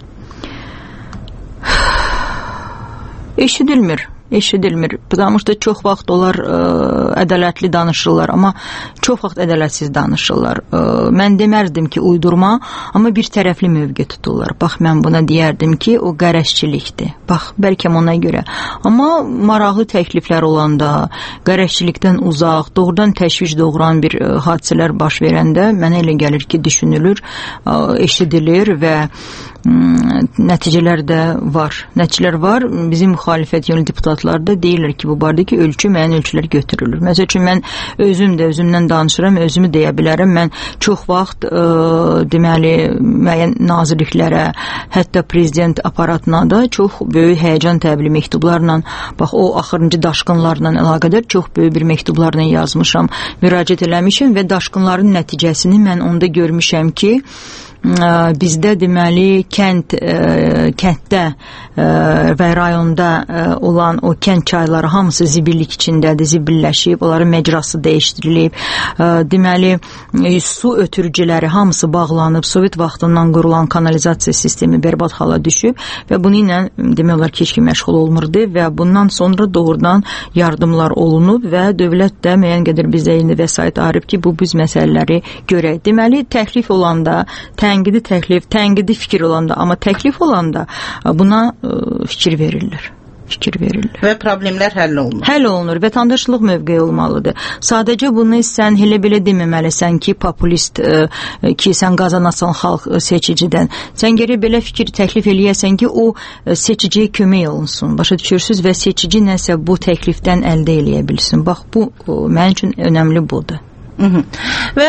Eşidilmir. Потому что çox vaxt onlar ədalətli danışırlar, amma çox vaxt ədalətsiz danışırlar. Mən deməzdim ki, uydurma, amma bir tərəfli mövqe tuturlar. Bax, mən buna deyərdim ki, o qərəzçilikdir. Bax, bəlkə ona görə. Amma maraqlı təkliflər olanda, qərəzçilikdən uzaq, doğrudan təşviş doğuran bir hadisələr baş verəndə mənə elə gəlir ki, düşünülür, eşidilir və nəticələr də var. Nəticələr var. Bizim müxalifət yönlü deputatlarda deyirlər ki, bu bardakı ölçü müəyyən ölçülər götürülür. Məsəl üçün mən özümdən danışıram, özümü deyə bilərəm. Mən çox vaxt deməli müəyyən nazirliklərə, hətta prezident aparatına da çox böyük həyəcan təbili məktublarla, bax o axırıncı daşqınlarla əlaqədar çox böyük bir məktublarla yazmışam, müraciət eləmişəm və daşqınların nəticəsini mən onda görmüşəm ki, bizdə deməli kənddə və rayonda olan o kənd çayları hamısı zibillik içindədir, zibilləşib, onların məcrası dəyişdirilib. Deməli su ötürücüləri hamısı bağlanıb, Sovet vaxtından qurulan kanalizasiya sistemi bərbad hala düşüb və bunu ilə demək olar ki, heç kim məşğul olmurdu və bundan sonra doğrudan yardımlar olunub və dövlət də müəyyən qədər bizə indi vəsait ayırıb ki, bu biz məsələləri görək. Deməli təklif olanda, tənqidi fikir olanda, amma təklif olanda buna fikir verilir. Və problemlər həll olunur. Həll olunur. Vətəndaşlıq mövqeyi olmalıdır. Sadəcə bunu sən elə belə deməməlisən ki, populist ki, sən qazanasan xalq seçicidən. Sən gərək belə fikir təklif eləyəsən ki, o seçiciyə kömək olunsun. Başa düşürsünüz və seçici nəsə bu təklifdən əldə eləyə bilsin. Bax, bu mənim üçün önəmli budur. Və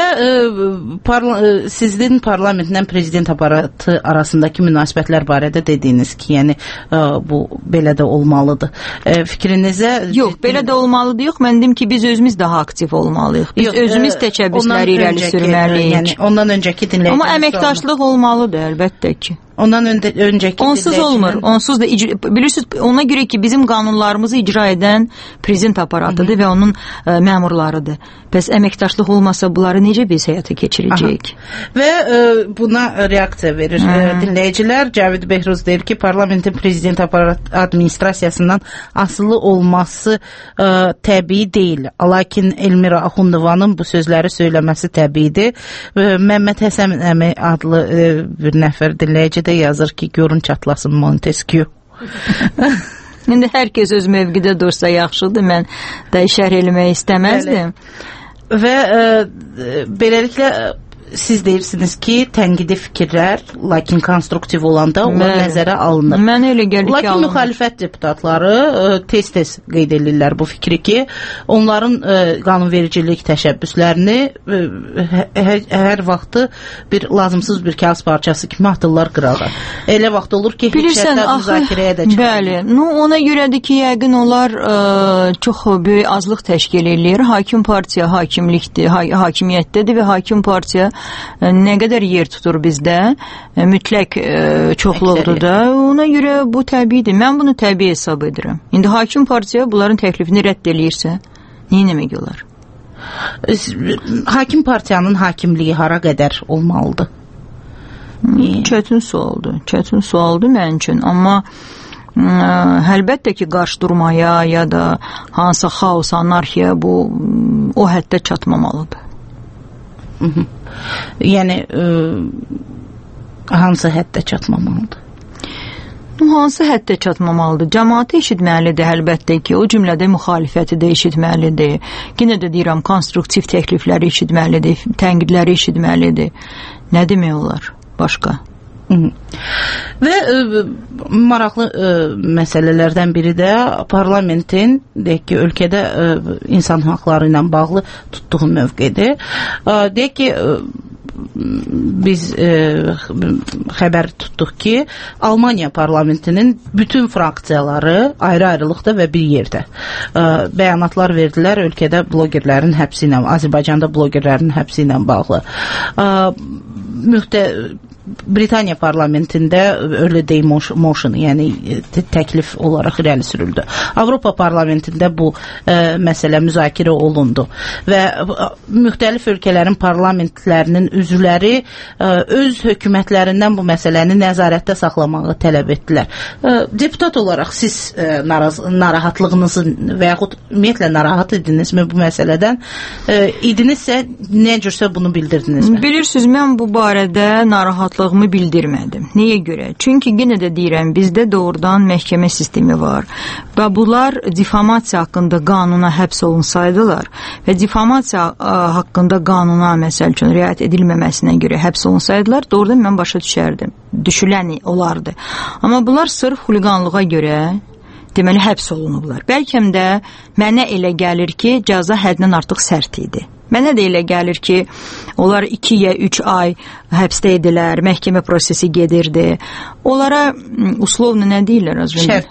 sizin parlamentlə prezident aparatı arasındakı münasibətlər barədə dediniz ki, yəni bu belə də olmalıdır. Fikrinizə... Yox, belə də olmalıdır. Yox, mən dedim ki, biz özümüz daha aktiv olmalıyıq. Biz özümüz təşəbbüsləri irəli sürməliyik. Yəni, ondan öncəki dinləyicimiz... Amma əməkdaşlıq olmalıdır, əlbəttə ki. Ondan öncəki onsuz olmur. Onsuz da bilirsiniz, ona görə ki, bizim qanunlarımızı icra edən prezident aparatıdır və onun məmurlarıdır. Bəs əməkdaşlıq olmasa bunları necə biz həyata keçirəcəyik? Və buna reaksiya verir dinləyicilər. Cavid Behruz deyir ki, parlamentin prezident administrasiyasından asılı olması təbii deyil. Lakin Elmira Axundovanın bu sözləri söyləməsi təbiidir. Məmməd Həsən əmi adlı bir nəfər dinləyici də yazır ki, görün çatlasın Montesquieu. İndi hər kəs öz mövqidə dursa yaxşıdır. Mən də şərh eləmək istəməzdim. Və beləliklə siz deyirsiniz ki, tənqidi fikirlər, lakin konstruktiv olanda o nəzərə alınır. Mən elə gəlir ki, lakin müxalifət deputatları tez-tez qeyd edirlər bu fikri ki, onların qanunvericilik təşəbbüslərini hər vaxtı bir lazımsız bir kağız parçası kimi atırlar qırağa. Elə vaxt olur ki, heç hətta müzakirəyə də çıxır. Bəli, ona görədir ki, yəqin onlar çox böyük azlıq təşkil edir. Hakim partiya hakimlikdir, hakimiyyətdədir və hakim partiya nə qədər yer tutur bizdə, mütləq çoxluqdur da. Ona görə bu təbiidir. Mən bunu təbii hesab edirəm. İndi hakim partiya bunların təklifini rədd eləyirsə, nə demək olar? Hakim partiyanın hakimliyi hara qədər olmalıdır? Çətin sualdır mənim üçün, amma əlbəttə ki, qarşı durmaya ya da hansısa xaos, anarxiya o həddə çatmamalıdır. Yəni hansı həddə çatmamalıdır? Hansı həddə çatmamalıdır? Cəmaatı eşitməlidir əlbəttə ki, o cümlədə müxalifəti də eşitməlidir. Yenə də deyirəm, konstruktiv təklifləri eşitməlidir, tənqidləri eşitməlidir. Nə demək olar başqa? Və maraqlı məsələlərdən biri də parlamentin, deyək ki, ölkədə insan haqları ilə bağlı tutduğu mövqedir. Deyək ki, biz xəbər tutduq ki, Almaniya parlamentinin bütün fraksiyaları ayrı-ayrılıqda və bir yerdə bəyanatlar verdilər ölkədə blogerlərin həbsi ilə, Azərbaycanda blogerlərin həbsi ilə bağlı. Britaniya parlamentində early day motion, yəni təklif olaraq irəli sürüldü. Avropa parlamentində bu məsələ müzakirə olundu və müxtəlif ölkələrin parlamentlərinin üzvləri öz hökumətlərindən bu məsələni nəzarətdə saxlamağı tələb etdilər. Deputat olaraq siz narahatlığınızı və yaxud ümumiyyətlə narahat idinizmi bu məsələdən? İdinizsə, nə cürsə bunu bildirdinizmi? Bilirsiniz, mən bu barədə narahatlığımı bildirmədim. Niyə görə? Çünki yenə də deyirəm, bizdə doğrudan məhkəmə sistemi var və bunlar difamasiya haqqında qanuna həbs olunsaydılar və difamasiya haqqında qanuna, məsəl üçün, riayət edilməməsinə görə həbs olunsaydılar, doğrudan mən başa düşərdim. Düşüləni olardı. Amma bunlar sırf xuliqanlığa görə deməli həbs olunublar. Bəlkə də mənə elə gəlir ki, cəza həddindən artıq sərt idi. Mənə də elə gəlir ki, onlar 2 ya 3 ay həbsdə idilər, məhkəmə prosesi gedirdi. Onlara uslovnu nə deyirlər?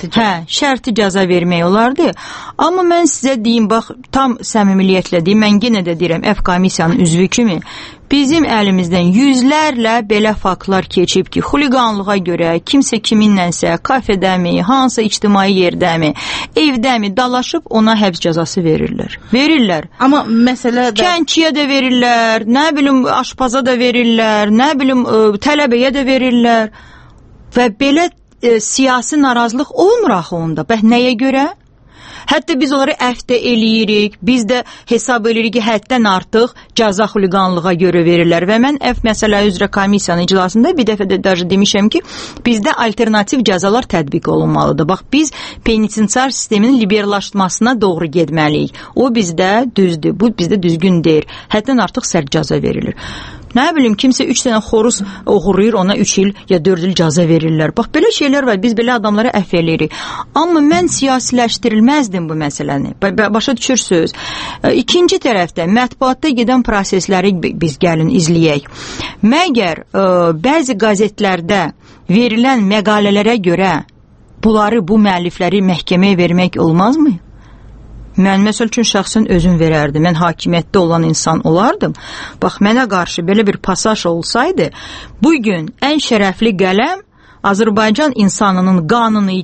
Şərti cəza vermək olardı. Amma mən sizə deyim, bax, tam səmimiyyətlə deyim, mən yenə də deyirəm, komissiyanın üzvü kimi, bizim əlimizdən yüzlərlə belə faktlar keçib ki, xuliqanlığa görə kimsə kiminlənsə, kafedəmi, hansı ictimai yerdəmi, evdəmi dalaşıb ona həbs cəzası verirlər. Verirlər. Amma məsələ də... Kəndçiyə də verirlər, nə bilim, aşpaza da verirlər, nə bilim, tələbəyə də verirlər. Və belə siyasi narazılıq olmur axı onda. Bəs nəyə görə? Hətta biz onları əfv eləyirik, biz də hesab eləyirik ki, həddən artıq cəza xuliqanlığa görə verirlər. Və mən əfv məsələ üzrə komissiyanın iclasında bir dəfə də demişəm ki, bizdə alternativ cəzalar tətbiq olunmalıdır. Bax, biz penitensiar sisteminin liberallaşmasına doğru getməliyik. O bizdə düzdür, bu bizdə düzgün deyil. Həddən artıq sərt cəza verilir. Nə bilim, kimsə 3 dənə xoruz oğurlayır, ona 3 il ya 4 il cəza verirlər. Bax, belə şeylər var, biz belə adamlara əfv eləyirik. Amma mən siyasiləşdirilməzdim bu məsələni. Başa düşürsünüz. İkinci tərəfdə mətbuatda gedən prosesləri biz gəlin izləyək. Məgər bəzi qəzetlərdə verilən məqalələrə görə bunları, bu müəllifləri məhkəməyə vermək olmazmı? Mən məsəl üçün şəxsən özüm verərdim. Mən hakimiyyətdə olan insan olardım. Bax, mənə qarşı belə bir pasaj olsaydı, bugün ən şərəfli qələm Azərbaycan insanının qanını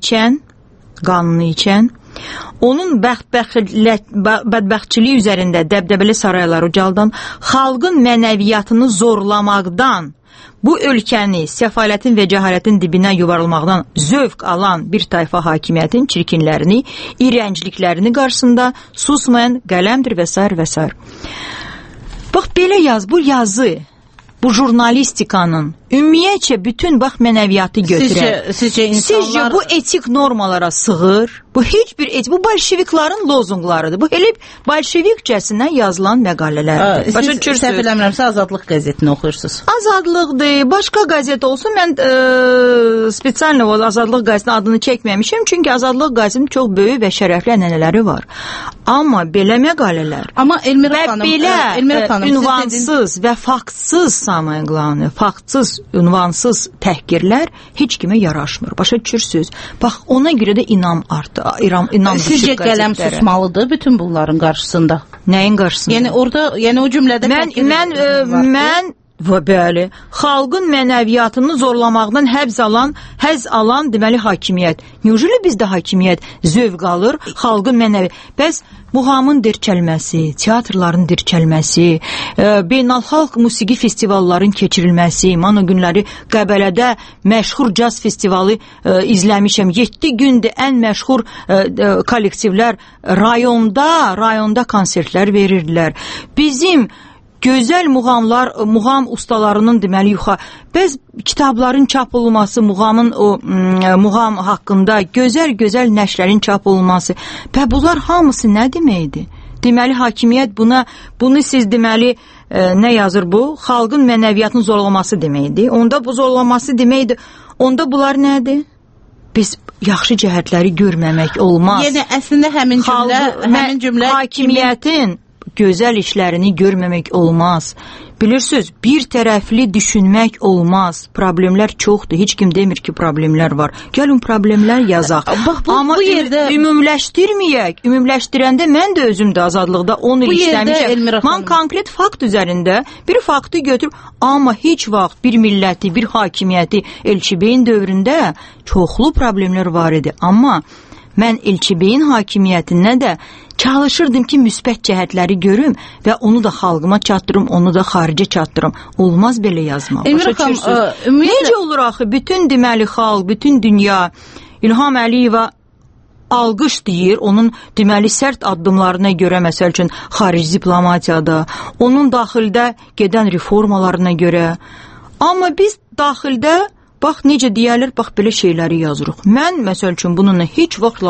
içən, onun bədbəxtçiliyi üzərində dəbdəbəli saraylar ucaldan, xalqın mənəviyyatını zorlamaqdan, bu ölkəni səfalətin və cəhalətin dibinə yuvarılmaqdan zövq alan bir tayfa hakimiyyətin çirkinlərini, irəncliklərini qarşısında susmayan qələmdir və s. və s. Bax, belə bu yazı, bu jurnalistikanın ümumiyyətcə bütün bax mənəviyyatı götürək. Sizcə bu etik normalara sığır? Bu heç bir bu bolşeviklərin lozunqlarıdır. Bu elə bolşevikcəsindən yazılan məqalələrdir. Siz səhv eləmirəmsə Azadlıq qəzetini oxuyursunuz. Azadlıqdır. Başqa qəzet olsun. Mən spesialni o Azadlıq qəzetinin adını çəkməmişəm. Çünki Azadlıq qəzetinin çox böyük və şərəfli ənənələri var. Amma belə məqalələr Elmira xanım, belə ünvansız və faktsız Samayqlanı, faktsız, ünvansız təhqirlər heç kimə yaraşmır. Başa düşürsünüz? Bax, ona görə də inam artdı. Sizcə qələm susmalıdır bütün bunların qarşısında? Nəyin qarşısında? Yəni orada, yəni o cümlədə mən bəli, xalqın mənəviyyatını zorlamaqdan həzz alan deməli hakimiyyət. Necə bizdə hakimiyyət zövq alır xalqın mənəviyyatı? Bəs muğamın dirçəlməsi, teatrların dirçəlməsi, beynəlxalq musiqi festivalların keçirilməsi, mən o günləri Qəbələdə məşhur caz festivalı izləmişəm. 7 gündür ən məşhur kollektivlər rayonda konsertlər verirdilər. Bizim gözəl muğam ustalarının deməli bəz kitabların çap olunması, muğam haqqında gözəl nəşrlərin çap olunması və bunlar hamısı nə deməkdir? Deməli hakimiyyət bunu siz deməli nə yazır bu? Xalqın mənəviyyatını zorlaması deməkdir. Onda bu zorlaması deməkdir. Onda bunlar nədir? Biz yaxşı cəhətləri görməmək olmaz. Yəni əslində həmin cümlə hakimiyyətin gözəl işlərini görməmək olmaz. Bilirsiniz, bir tərəfli düşünmək olmaz. Problemlər çoxdur. Heç kim demir ki, problemlər var. Gəlin problemlər yazaq. Amma bu yerdə ümumləşdirməyək. Ümumləşdirəndə mən də özümdə Azadlıqda 10 il işləmişəm. Mən konkret fakt üzərində bir faktı götürüb, amma heç vaxt bir milləti, bir hakimiyyəti Elçibəyin dövründə çoxlu problemlər var idi. Amma mən Elçibəyin hakimiyyətinə də çalışırdım ki, müsbət cəhətləri görüm və onu da xalqıma çatdırım, onu da xaricə çatdırım. Olmaz belə yazmaq. Necə olur axı? Bütün deməli xalq, bütün dünya İlham Əliyeva alqış deyir, onun deməli sərt addımlarına görə, məsəl üçün xarici diplomatiyada, onun daxildə gedən reformalarına görə. Amma biz daxildə bax, necə deyərlər, bax, belə şeyləri yazırıq. Mən, məsəl üçün, bununla heç vaxt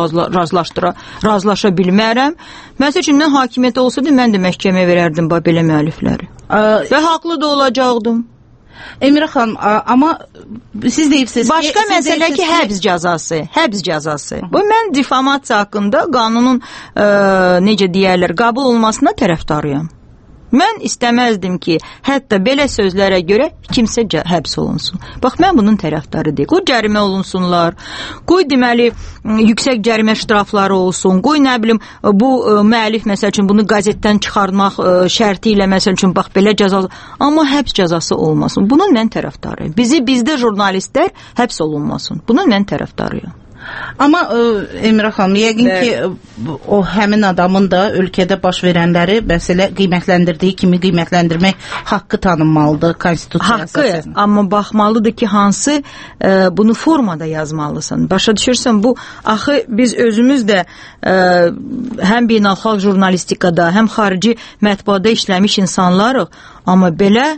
razılaşa bilmərəm. Məsəl üçün, nə hakimiyyət olsaydı, mən də məhkəməyə verərdim belə müəllifləri. Və haqlı da olacaqdım. Emira xanım, amma siz deyirsiniz ki... Başqa məsələ ki, həbs cəzası. Bu, mən difamasiya haqqında qanunun, necə deyərlər, qəbul olmasına tərəfdarıyam. Mən istəməzdim ki, hətta belə sözlərə görə kimsə həbs olunsun. Bax, mən bunun tərəfdarı deyil. Qoy cərimə olunsunlar, qoy deməli, yüksək cərimə ştrafları olsun, qoy nə bilim, bu müəllif, məsəl üçün, bunu qazetdən çıxartmaq şərti ilə, məsəl üçün, bax, belə cəzası, amma həbs cəzası olmasın. Bunun mən tərəfdarıyım. Bizdə jurnalistlər həbs olunmasın. Bunun mən tərəfdarıyım. Amma Emira xanım, yəqin ki, o həmin adamın da ölkədə baş verənləri məsələ qiymətləndirdiyi kimi qiymətləndirmək haqqı tanınmalıdır konstitusiyaya əsasən. Amma baxmalıdır ki, hansı bunu formada yazmalısan. Başa düşürsən, bu axı biz özümüz də həm beynəlxalq jurnalistikada, həm xarici mətbuada işləmiş insanlarıq, amma belə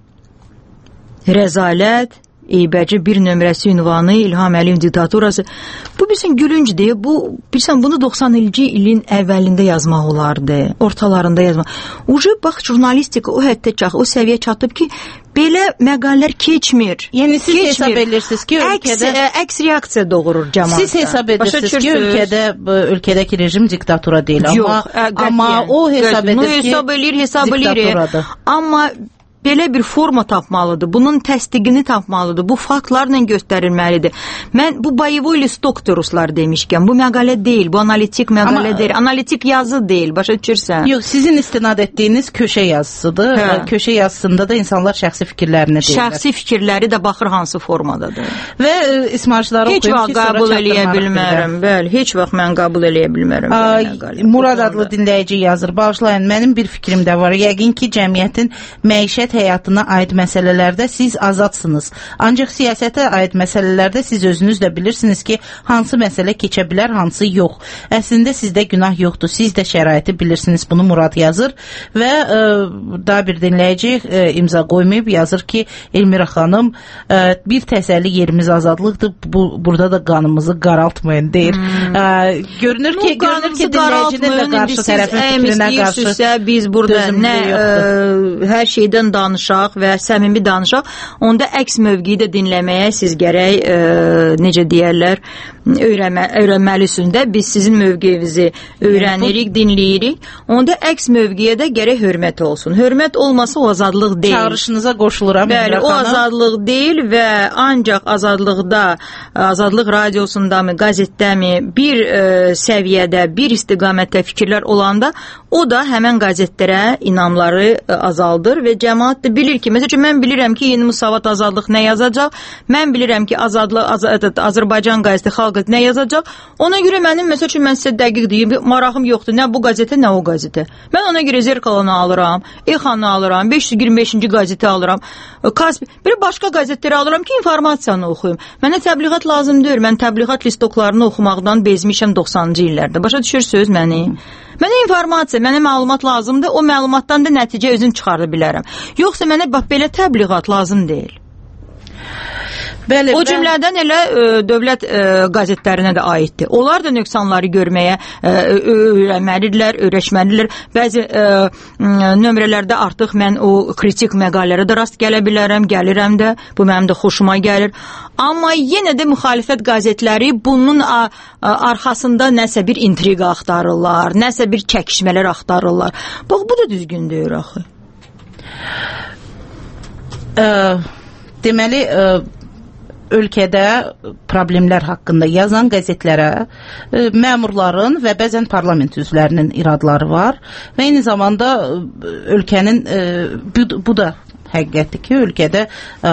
rəzalət, eybəcə bir nömrəsi ünvanı, İlham Əliyevin diktaturası. Bu, bilsən, gülüncdür. Bilsən, bunu 90-cı ilin əvvəlində yazmaq olardı, ortalarında yazmaq. Ucu, bax, jurnalistika o həddə o səviyyə çatıb ki, belə məqalələr keçmir. Yəni, siz hesab edirsiniz ki, ölkədə... Əks reaksiya doğurur cəmaatda. Siz hesab edirsiniz ki, ölkədəki rejim diktatura deyil. Amma o hesab edir ki, diktaturadır. Amma belə bir forma tapmalıdır, bunun təsdiqini tapmalıdır, bu faktlarla göstərilməlidir. Mən bu boyevoy listokdur ruslar demişkən, bu məqalə deyil, bu analitik məqalə deyil, analitik yazı deyil, başa düşürsən? Yox, sizin istinad etdiyiniz köşə yazısıdır. Köşə yazısında da insanlar şəxsi fikirlərini deyirlər. Şəxsi fikirləri də baxır hansı formadadır. Və ismarçıları oxuyum ki, sonra qəbul eləyə bilmərəm. Bəli, heç vaxt mən qəbul eləyə bilmərəm. Murad adlı dinləyici yazır. Bağışlayın, mənim bir fikrim də var. Yəqin ki, cəmiyyətin məişət cəmiyyət həyatına aid məsələlərdə siz azadsınız. Ancaq siyasətə aid məsələlərdə siz özünüz də bilirsiniz ki, hansı məsələ keçə bilər, hansı yox. Əslində sizdə günah yoxdur. Siz də şəraiti bilirsiniz. Bunu Murad yazır və daha bir dinləyici imza qoymayıb yazır ki, Elmira xanım, bir təsəlli yerimiz azadlıqdır. Burada da qanımızı qaraltmayın deyir. Görünür ki, dinləyicinin də qarşı tərəfin fikrinə qarşı biz burada nə hər şeydən danışaq və səmimi danışaq, onda əks mövqeyi də dinləməyə siz gərək necə deyərlər, öyrənməlisiniz də. Biz sizin mövqeyinizi öyrənirik, dinləyirik. Onda əks mövqeyə də gərək hörmət olsun. Hörmət olmasa o azadlıq deyil. Çağırışınıza qoşuluram. Bəli, o azadlıq deyil və ancaq azadlıqda, Azadlıq radiosundamı, qəzetdəmi bir səviyyədə, bir istiqamətdə fikirlər olanda, o da həmən qəzetlərə inamları azaldır və cəmaat da bilir ki, məsələn, mən bilirəm ki, Yeni Müsavat Azadlıq nə yazacaq, mən bilirəm ki, Azərbaycan qəzeti, Xalq qəzeti nə yazacaq, ona görə mənim, məsələn, mən sizə dəqiq deyim, marağım yoxdur, nə bu qəzetə, nə o qəzetə. Mən ona görə Zerkalanı alıram, İlxanı alıram, 525-ci qəzeti alıram, bir başqa qəzetləri alıram ki, informasiyanı oxuyum. Mənə təbliğat lazım deyil, mən təbliğat listoklarını oxumaqdan bezmişəm 90-cı illərdə. Başa düşürsünüz məni? Mənə informasiya, mənə məlumat lazımdır, o məlumatdan da nəticə özüm çıxarda bilərəm. Yoxsa mənə belə təbliğat lazım deyil. Bəli, o cümlədən elə dövlət qəzetlərinə də aiddir. Onlar da nöqsanları görməyə öyrənməlidirlər, öyrəşməlidirlər. Bəzi nömrələrdə artıq mən o kritik məqalələrə də rast gələ bilərəm, gəlirəm də. Bu mənim də xoşuma gəlir. Amma yenə də müxalifət qəzetləri bunun arxasında nəsə bir intriqa axtarırlar, nəsə bir çəkişmələr axtarırlar. Bax, bu da düzgün deyir axı. Deməli, ölkədə problemlər haqqında yazan qəzetlərə məmurların və bəzən parlament üzvlərinin iradları var və eyni zamanda ölkənin, bu da həqiqətdir ki, ölkədə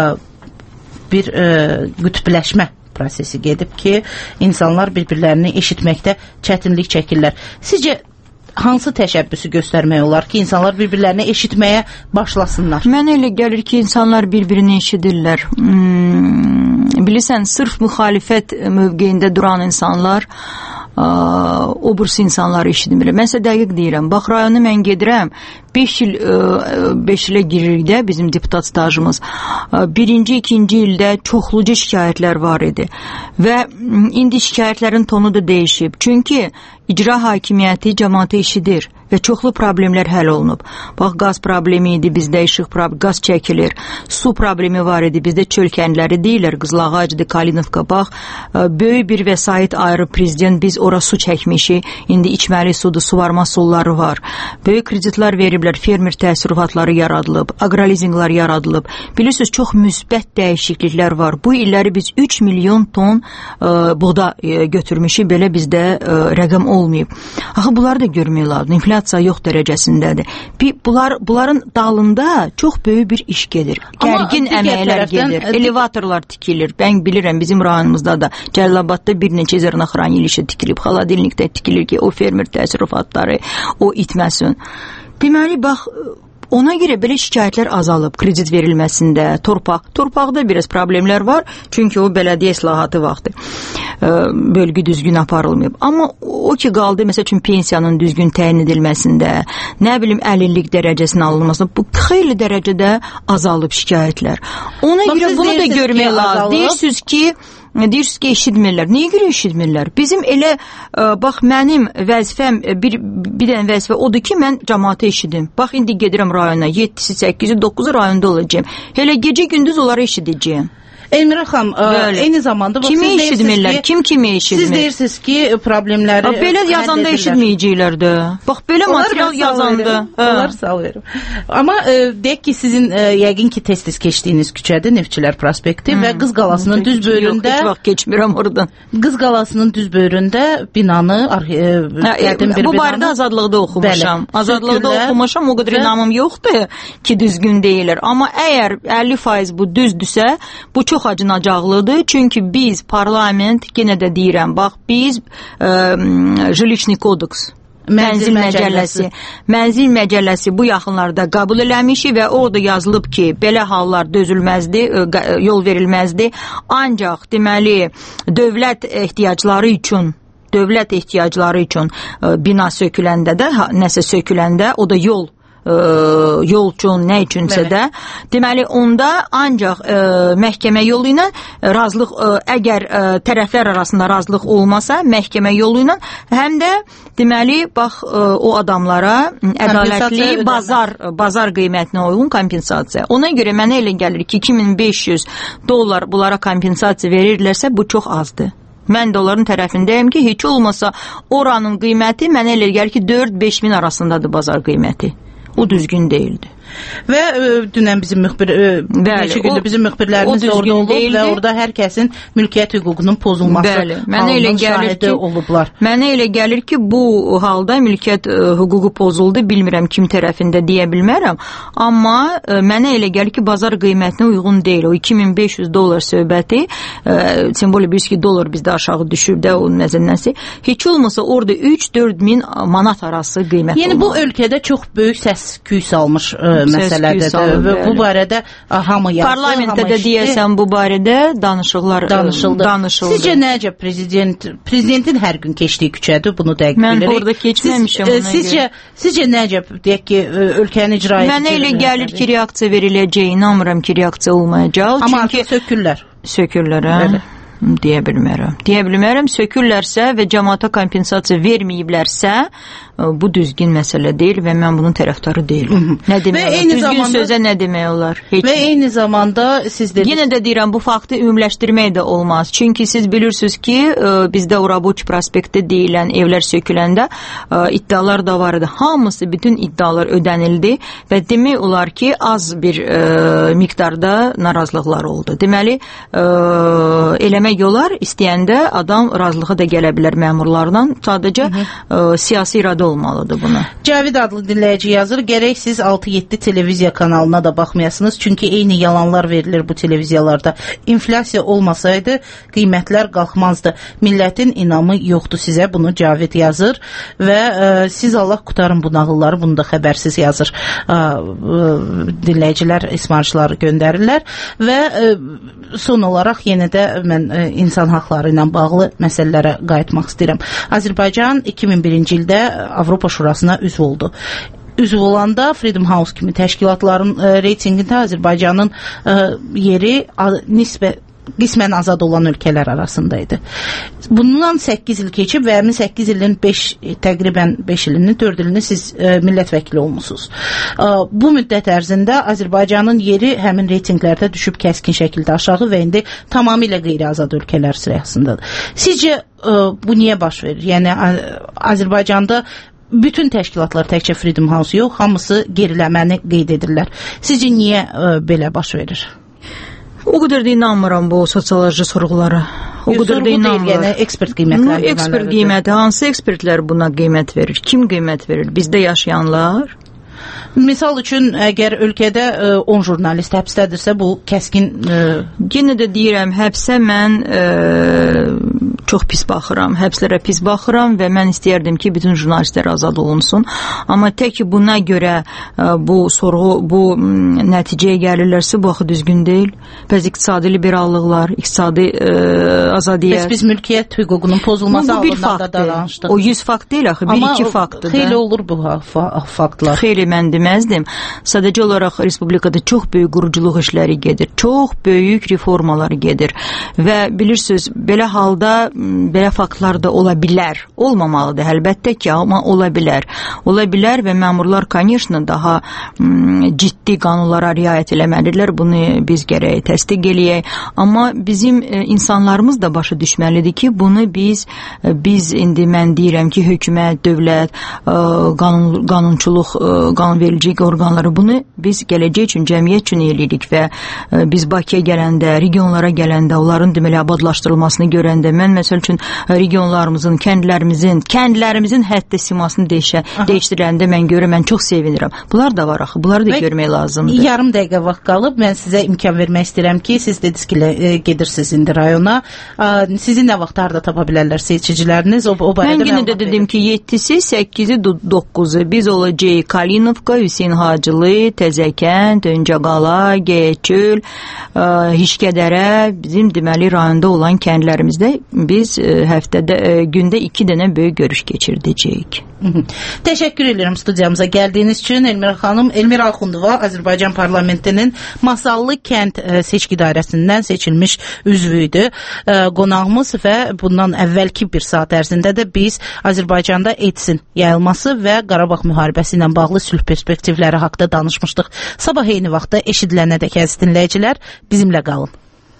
bir qütbləşmə prosesi gedib ki, insanlar bir-birlərini eşitməkdə çətinlik çəkirlər. Sizcə, hansı təşəbbüsü göstərmək olar ki, insanlar bir-birlərini eşitməyə başlasınlar? Mənə elə gəlir ki, insanlar bir-birini eşidirlər. Bilirsən, sırf müxalifət mövqeyində duran insanlar o bursu insanları eşitmir. Mən sizə dəqiq deyirəm. Bax, rayona mən gedirəm, 5 ilə giririk də bizim deputat stajımız. Birinci, ikinci ildə çoxluca şikayətlər var idi. Və indi şikayətlərin tonu da dəyişib. Çünki icra hakimiyyəti cəmaatı eşidir və çoxlu problemlər həll olunub. Bax, qaz problemi idi, bizdə işıq problemi, qaz çəkilir. Su problemi var idi, bizdə çöl kəndləri deyirlər, Qızılağacıdır, Kalinovka. Bax, böyük bir vəsait ayırıb prezident, biz ora su çəkmişik, indi içməli sudur, suvarma suları var. Böyük kreditlər veriblər, fermer təsərrüfatları yaradılıb, aqralizinglər yaradılıb. Bilirsiniz, çox müsbət dəyişikliklər var. Bu illəri biz 3 milyon ton buğda götürmüşük, belə bizdə rəqəm olmayıb. Axı, bunları da görmək lazım. İnflyasiya yox dərəcəsindədir. Bunların dalında çox böyük bir iş gedir. Gərgin əməklər gedir. Elevatorlar tikilir. Mən bilirəm, bizim rayonumuzda da Cəlilabadda bir neçə zərnaxıran ilişə tikilib. Xaladilnikdə tikilir ki, o fermer təsərrüfatları o itməsin. Deməli, bax, ona görə belə şikayətlər azalıb kredit verilməsində, torpaqda biraz problemlər var, çünki o bələdiyyə islahatı vaxtı bölgü düzgün aparılmayıb. Amma o ki qaldı, məsəl üçün pensiyanın düzgün təyin edilməsində, nə bilim, əlillik dərəcəsinin alınmasında, bu xeyli dərəcədə azalıb şikayətlər. Ona görə bunu da görmək lazım. Deyirsiniz ki, eşitmirlər. Niyə görə eşitmirlər? Bizim elə, bax, mənim vəzifəm, bir dənə vəzifə odur ki, mən cəmaatı eşidim. Bax, indi gedirəm rayona, 7-si, 8-i, 9-u rayonda olacağım. Elə gecə-gündüz onları eşidəcəyim. Elmira xanım, eyni zamanda kimi eşitmirlər? Kimi eşitmir? Siz deyirsiniz ki, problemləri belə yazanda eşitməyəcəklər də. Bax, belə material yazanda. Onlar salıyorum. Amma deyək ki, sizin yəqin ki, tez-tez keçdiyiniz küçədə Neftçilər prospekti və Qız Qalasının düz böyründə keçmirəm oradan. Qız Qalasının düz böyründə binanı qədim bir binanı. Bu barədə Azadlıqda oxumuşam. Azadlıqda oxumuşam, o qədər inamım yoxdur ki, düzgün deyilər. Amma əgər 50% bu düzdürsə, bu çox acınacaqlıdır, çünki biz parlament, yenə də deyirəm, bax, biz Жилищный kodeks Mənzil məcəlləsi. Mənzil məcəlləsi bu yaxınlarda qəbul eləmişik və orada yazılıb ki, belə hallar dözülməzdi, yol verilməzdi. Ancaq deməli dövlət ehtiyacları üçün bina söküləndə də, nəsə söküləndə, o da yol üçün, nə üçünsə də, deməli onda ancaq məhkəmə yolu ilə razılıq, əgər tərəflər arasında razılıq olmasa, məhkəmə yolu ilə həm də deməli bax o adamlara ədalətli bazar qiymətinə uyğun kompensasiya. Ona görə mənə elə gəlir ki, $2500 bunlara kompensasiya verirlərsə, bu çox azdır. Mən də onların tərəfindəyim ki, heç olmasa oranın qiyməti mənə elə gəlir ki, 4-5 min arasındadır bazar qiyməti. O düzgün deyildi. Və dünən bizim neçə gündür bizim müxbirlərimiz də orada olub və orada hər kəsin mülkiyyət hüququnun pozulması halının şahidi olublar. Mənə elə gəlir ki, bu halda mülkiyyət hüququ pozuldu, bilmirəm kim tərəfində deyə bilmərəm, amma mənə elə gəlir ki, bazar qiymətinə uyğun deyil. O $2500 söhbəti, simvoli bilirsiniz ki, dollar bizdə aşağı düşür də onun nəzərnəsi. Heç olmasa orada 3-4 min manat arası qiymət olmalı. Yəni bu ölkədə çox böyük səs-küy salmış məsələdir və bu barədə hamı yazdı. Parlamentdə də deyəsən bu barədə danışıldı. Sizcə necə prezidentin hər gün keçdiyi küçədir, bunu dəqiq bilirik. Mən orada keçməmişəm ona görə. Sizcə necə deyək ki, ölkənin icra edici? Mənə elə gəlir ki, reaksiya veriləcək, inanmıram ki, reaksiya olmayacaq. Amma artıq sökürlər, hə? Deyə bilmərəm. Sökürlərsə və cəmaata kompensasiya verməyiblərsə, bu düzgün məsələ deyil və mən bunun tərəfdarı deyiləm. Nə demək olar? Düzgün sözə nə demək olar? Və eyni zamanda siz dediniz... Yenə də deyirəm, bu faktı ümumləşdirmək də olmaz. Çünki siz bilirsiniz ki, bizdə Uraboç prospekti deyilən evlər söküləndə iddialar da var idi. Hamısı, bütün iddialar ödənildi və demək olar ki, az bir miqdarda narazılıqlar oldu. Deməli, eləmək olar, istəyəndə adam razılığa da gələ bilər məmurlardan. Sadəcə siyasi iradə olmalıdır buna. Cavid adlı dinləyici yazır, gərək siz 6-7 televiziya kanalına da baxmayasınız, çünki eyni yalanlar verilir bu televiziyalarda. İnflyasiya olmasaydı, qiymətlər qalxmazdı. Millətin inamı yoxdur sizə, bunu Cavid yazır və siz Allah qutarın bu nağılları, bunu da xəbərsiz yazır. Dinləyicilər, ismarçıları göndərirlər və son olaraq yenə də mən insan haqları ilə bağlı məsələlərə qayıtmaq istəyirəm. Azərbaycan 2001-ci ildə Avropa Şurasına üzv oldu. Üzv olanda Freedom House kimi təşkilatların reytingində Azərbaycanın yeri qismən azad olan ölkələr arasındaydı. Bundan 8 il keçib və həmin 8 ilin təqribən 5 ilini, 4 ilini siz millət vəkili olmusunuz. Bu müddət ərzində Azərbaycanın yeri həmin reytinglərdə düşüb kəskin şəkildə aşağı və indi tamamilə qeyri-azad ölkələr sırasındadır. Sizcə bu niyə baş verir? Yəni Azərbaycanda bütün təşkilatlar təkcə Freedom House yox, hamısı geriləməni qeyd edirlər. Sizcə niyə belə baş verir? O qədər də inanmıram bu sosioloji sorğulara. O qədər də inanmıram. Yəni ekspert qiymətləri. Ekspert qiyməti, hansı ekspertlər buna qiymət verir? Kim qiymət verir? Bizdə yaşayanlar? Misal üçün, əgər ölkədə 10 jurnalist həbsdədirsə, bu kəskin... Yenə də deyirəm, həbsə mən çox pis baxıram, həbslərə pis baxıram və mən istəyərdim ki, bütün jurnalistlər azad olunsun. Amma tək ki, buna görə bu nəticəyə gəlirlərsə, bu axı düzgün deyil. Bəzi iqtisadi liberallıqlar, iqtisadi azadiyyət... Bəs biz mülkiyyət hüququnun pozulması alından da danışdıq. O 100 fakt deyil axı, 1-2 faktdır. Amma xeyli olur bu faktlar. Xeyli mən deməzdim. Sadəcə olaraq Respublikada çox böyük quruculuq işləri gedir, çox böyük reformalar gedir və bilirsiniz, belə halda belə faktlar da ola bilər. Olmamalıdır əlbəttə ki, amma ola bilər. Ola bilər və məmurlar, конечно, daha ciddi qanunlara riayət eləməlidirlər. Bunu biz gərək təsdiq eləyək. Amma bizim insanlarımız da başa düşməlidir ki, bunu biz indi mən deyirəm ki, hökumət, dövlət, qanunçuluq, qanunverici orqanları bunu biz gələcək üçün, cəmiyyət üçün eləyirik və biz Bakıya gələndə, regionlara gələndə, onların deməli abadlaşdırılmasını görəndə, mən məsəl üçün regionlarımızın, kəndlərimizin hətta simasını dəyişdiriləndə mən görürəm, mən çox sevinirəm. Bunlar da var axı, bunları da görmək lazımdır. Yarım dəqiqə vaxt qalıb, mən sizə imkan vermək istəyirəm ki, siz dediniz ki, gedirsiniz indi rayona. Sizi nə vaxt harda tapa bilərlər seçiciləriniz? O barədə mən yenə də dedim ki, 7-si, 8-i, 9-u biz olacaq Kalinovka, Hüseyin Hacılı, Təzəkənd, Öncəqala, Geyçöl, Hişkədərə, bizim deməli rayonda olan kəndlərimizdə biz həftədə, gündə 2 dənə böyük görüş keçirdəcəyik. Təşəkkür edirəm studiyamıza gəldiyiniz üçün. Elmira xanım, Elmira Axundova Azərbaycan parlamentinin Masallı kənd seçki dairəsindən seçilmiş üzvü idi. Qonağımız və bundan əvvəlki bir saat ərzində də biz Azərbaycanda AIDS-in yayılması və Qarabağ müharibəsi ilə bağlı sülh perspektivləri haqqında danışmışdıq. Sabah eyni vaxtda eşidilənədək əziz dinləyicilər, bizimlə qalın.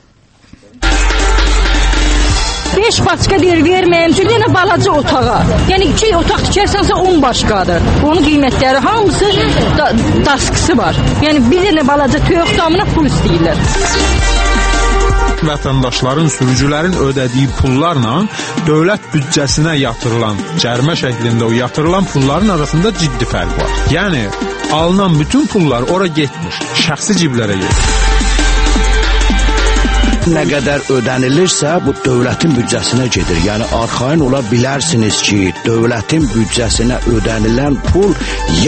5 başqa deyir verməyəm üçün yenə balaca otağa. Yəni 2 otaq tikərsənsə 10 başqadır. Onun qiymətləri hamısı daskısı var. Yəni bir dənə balaca toyuq damına pul istəyirlər. Vətəndaşların, sürücülərin ödədiyi pullarla dövlət büdcəsinə yatırılan, cərimə şəklində o yatırılan pulların arasında ciddi fərq var. Yəni alınan bütün pullar ora getmir, şəxsi ciblərə gedir. Nə qədər ödənilirsə, bu dövlətin büdcəsinə gedir. Yəni, arxayın ola bilərsiniz ki, dövlətin büdcəsinə ödənilən pul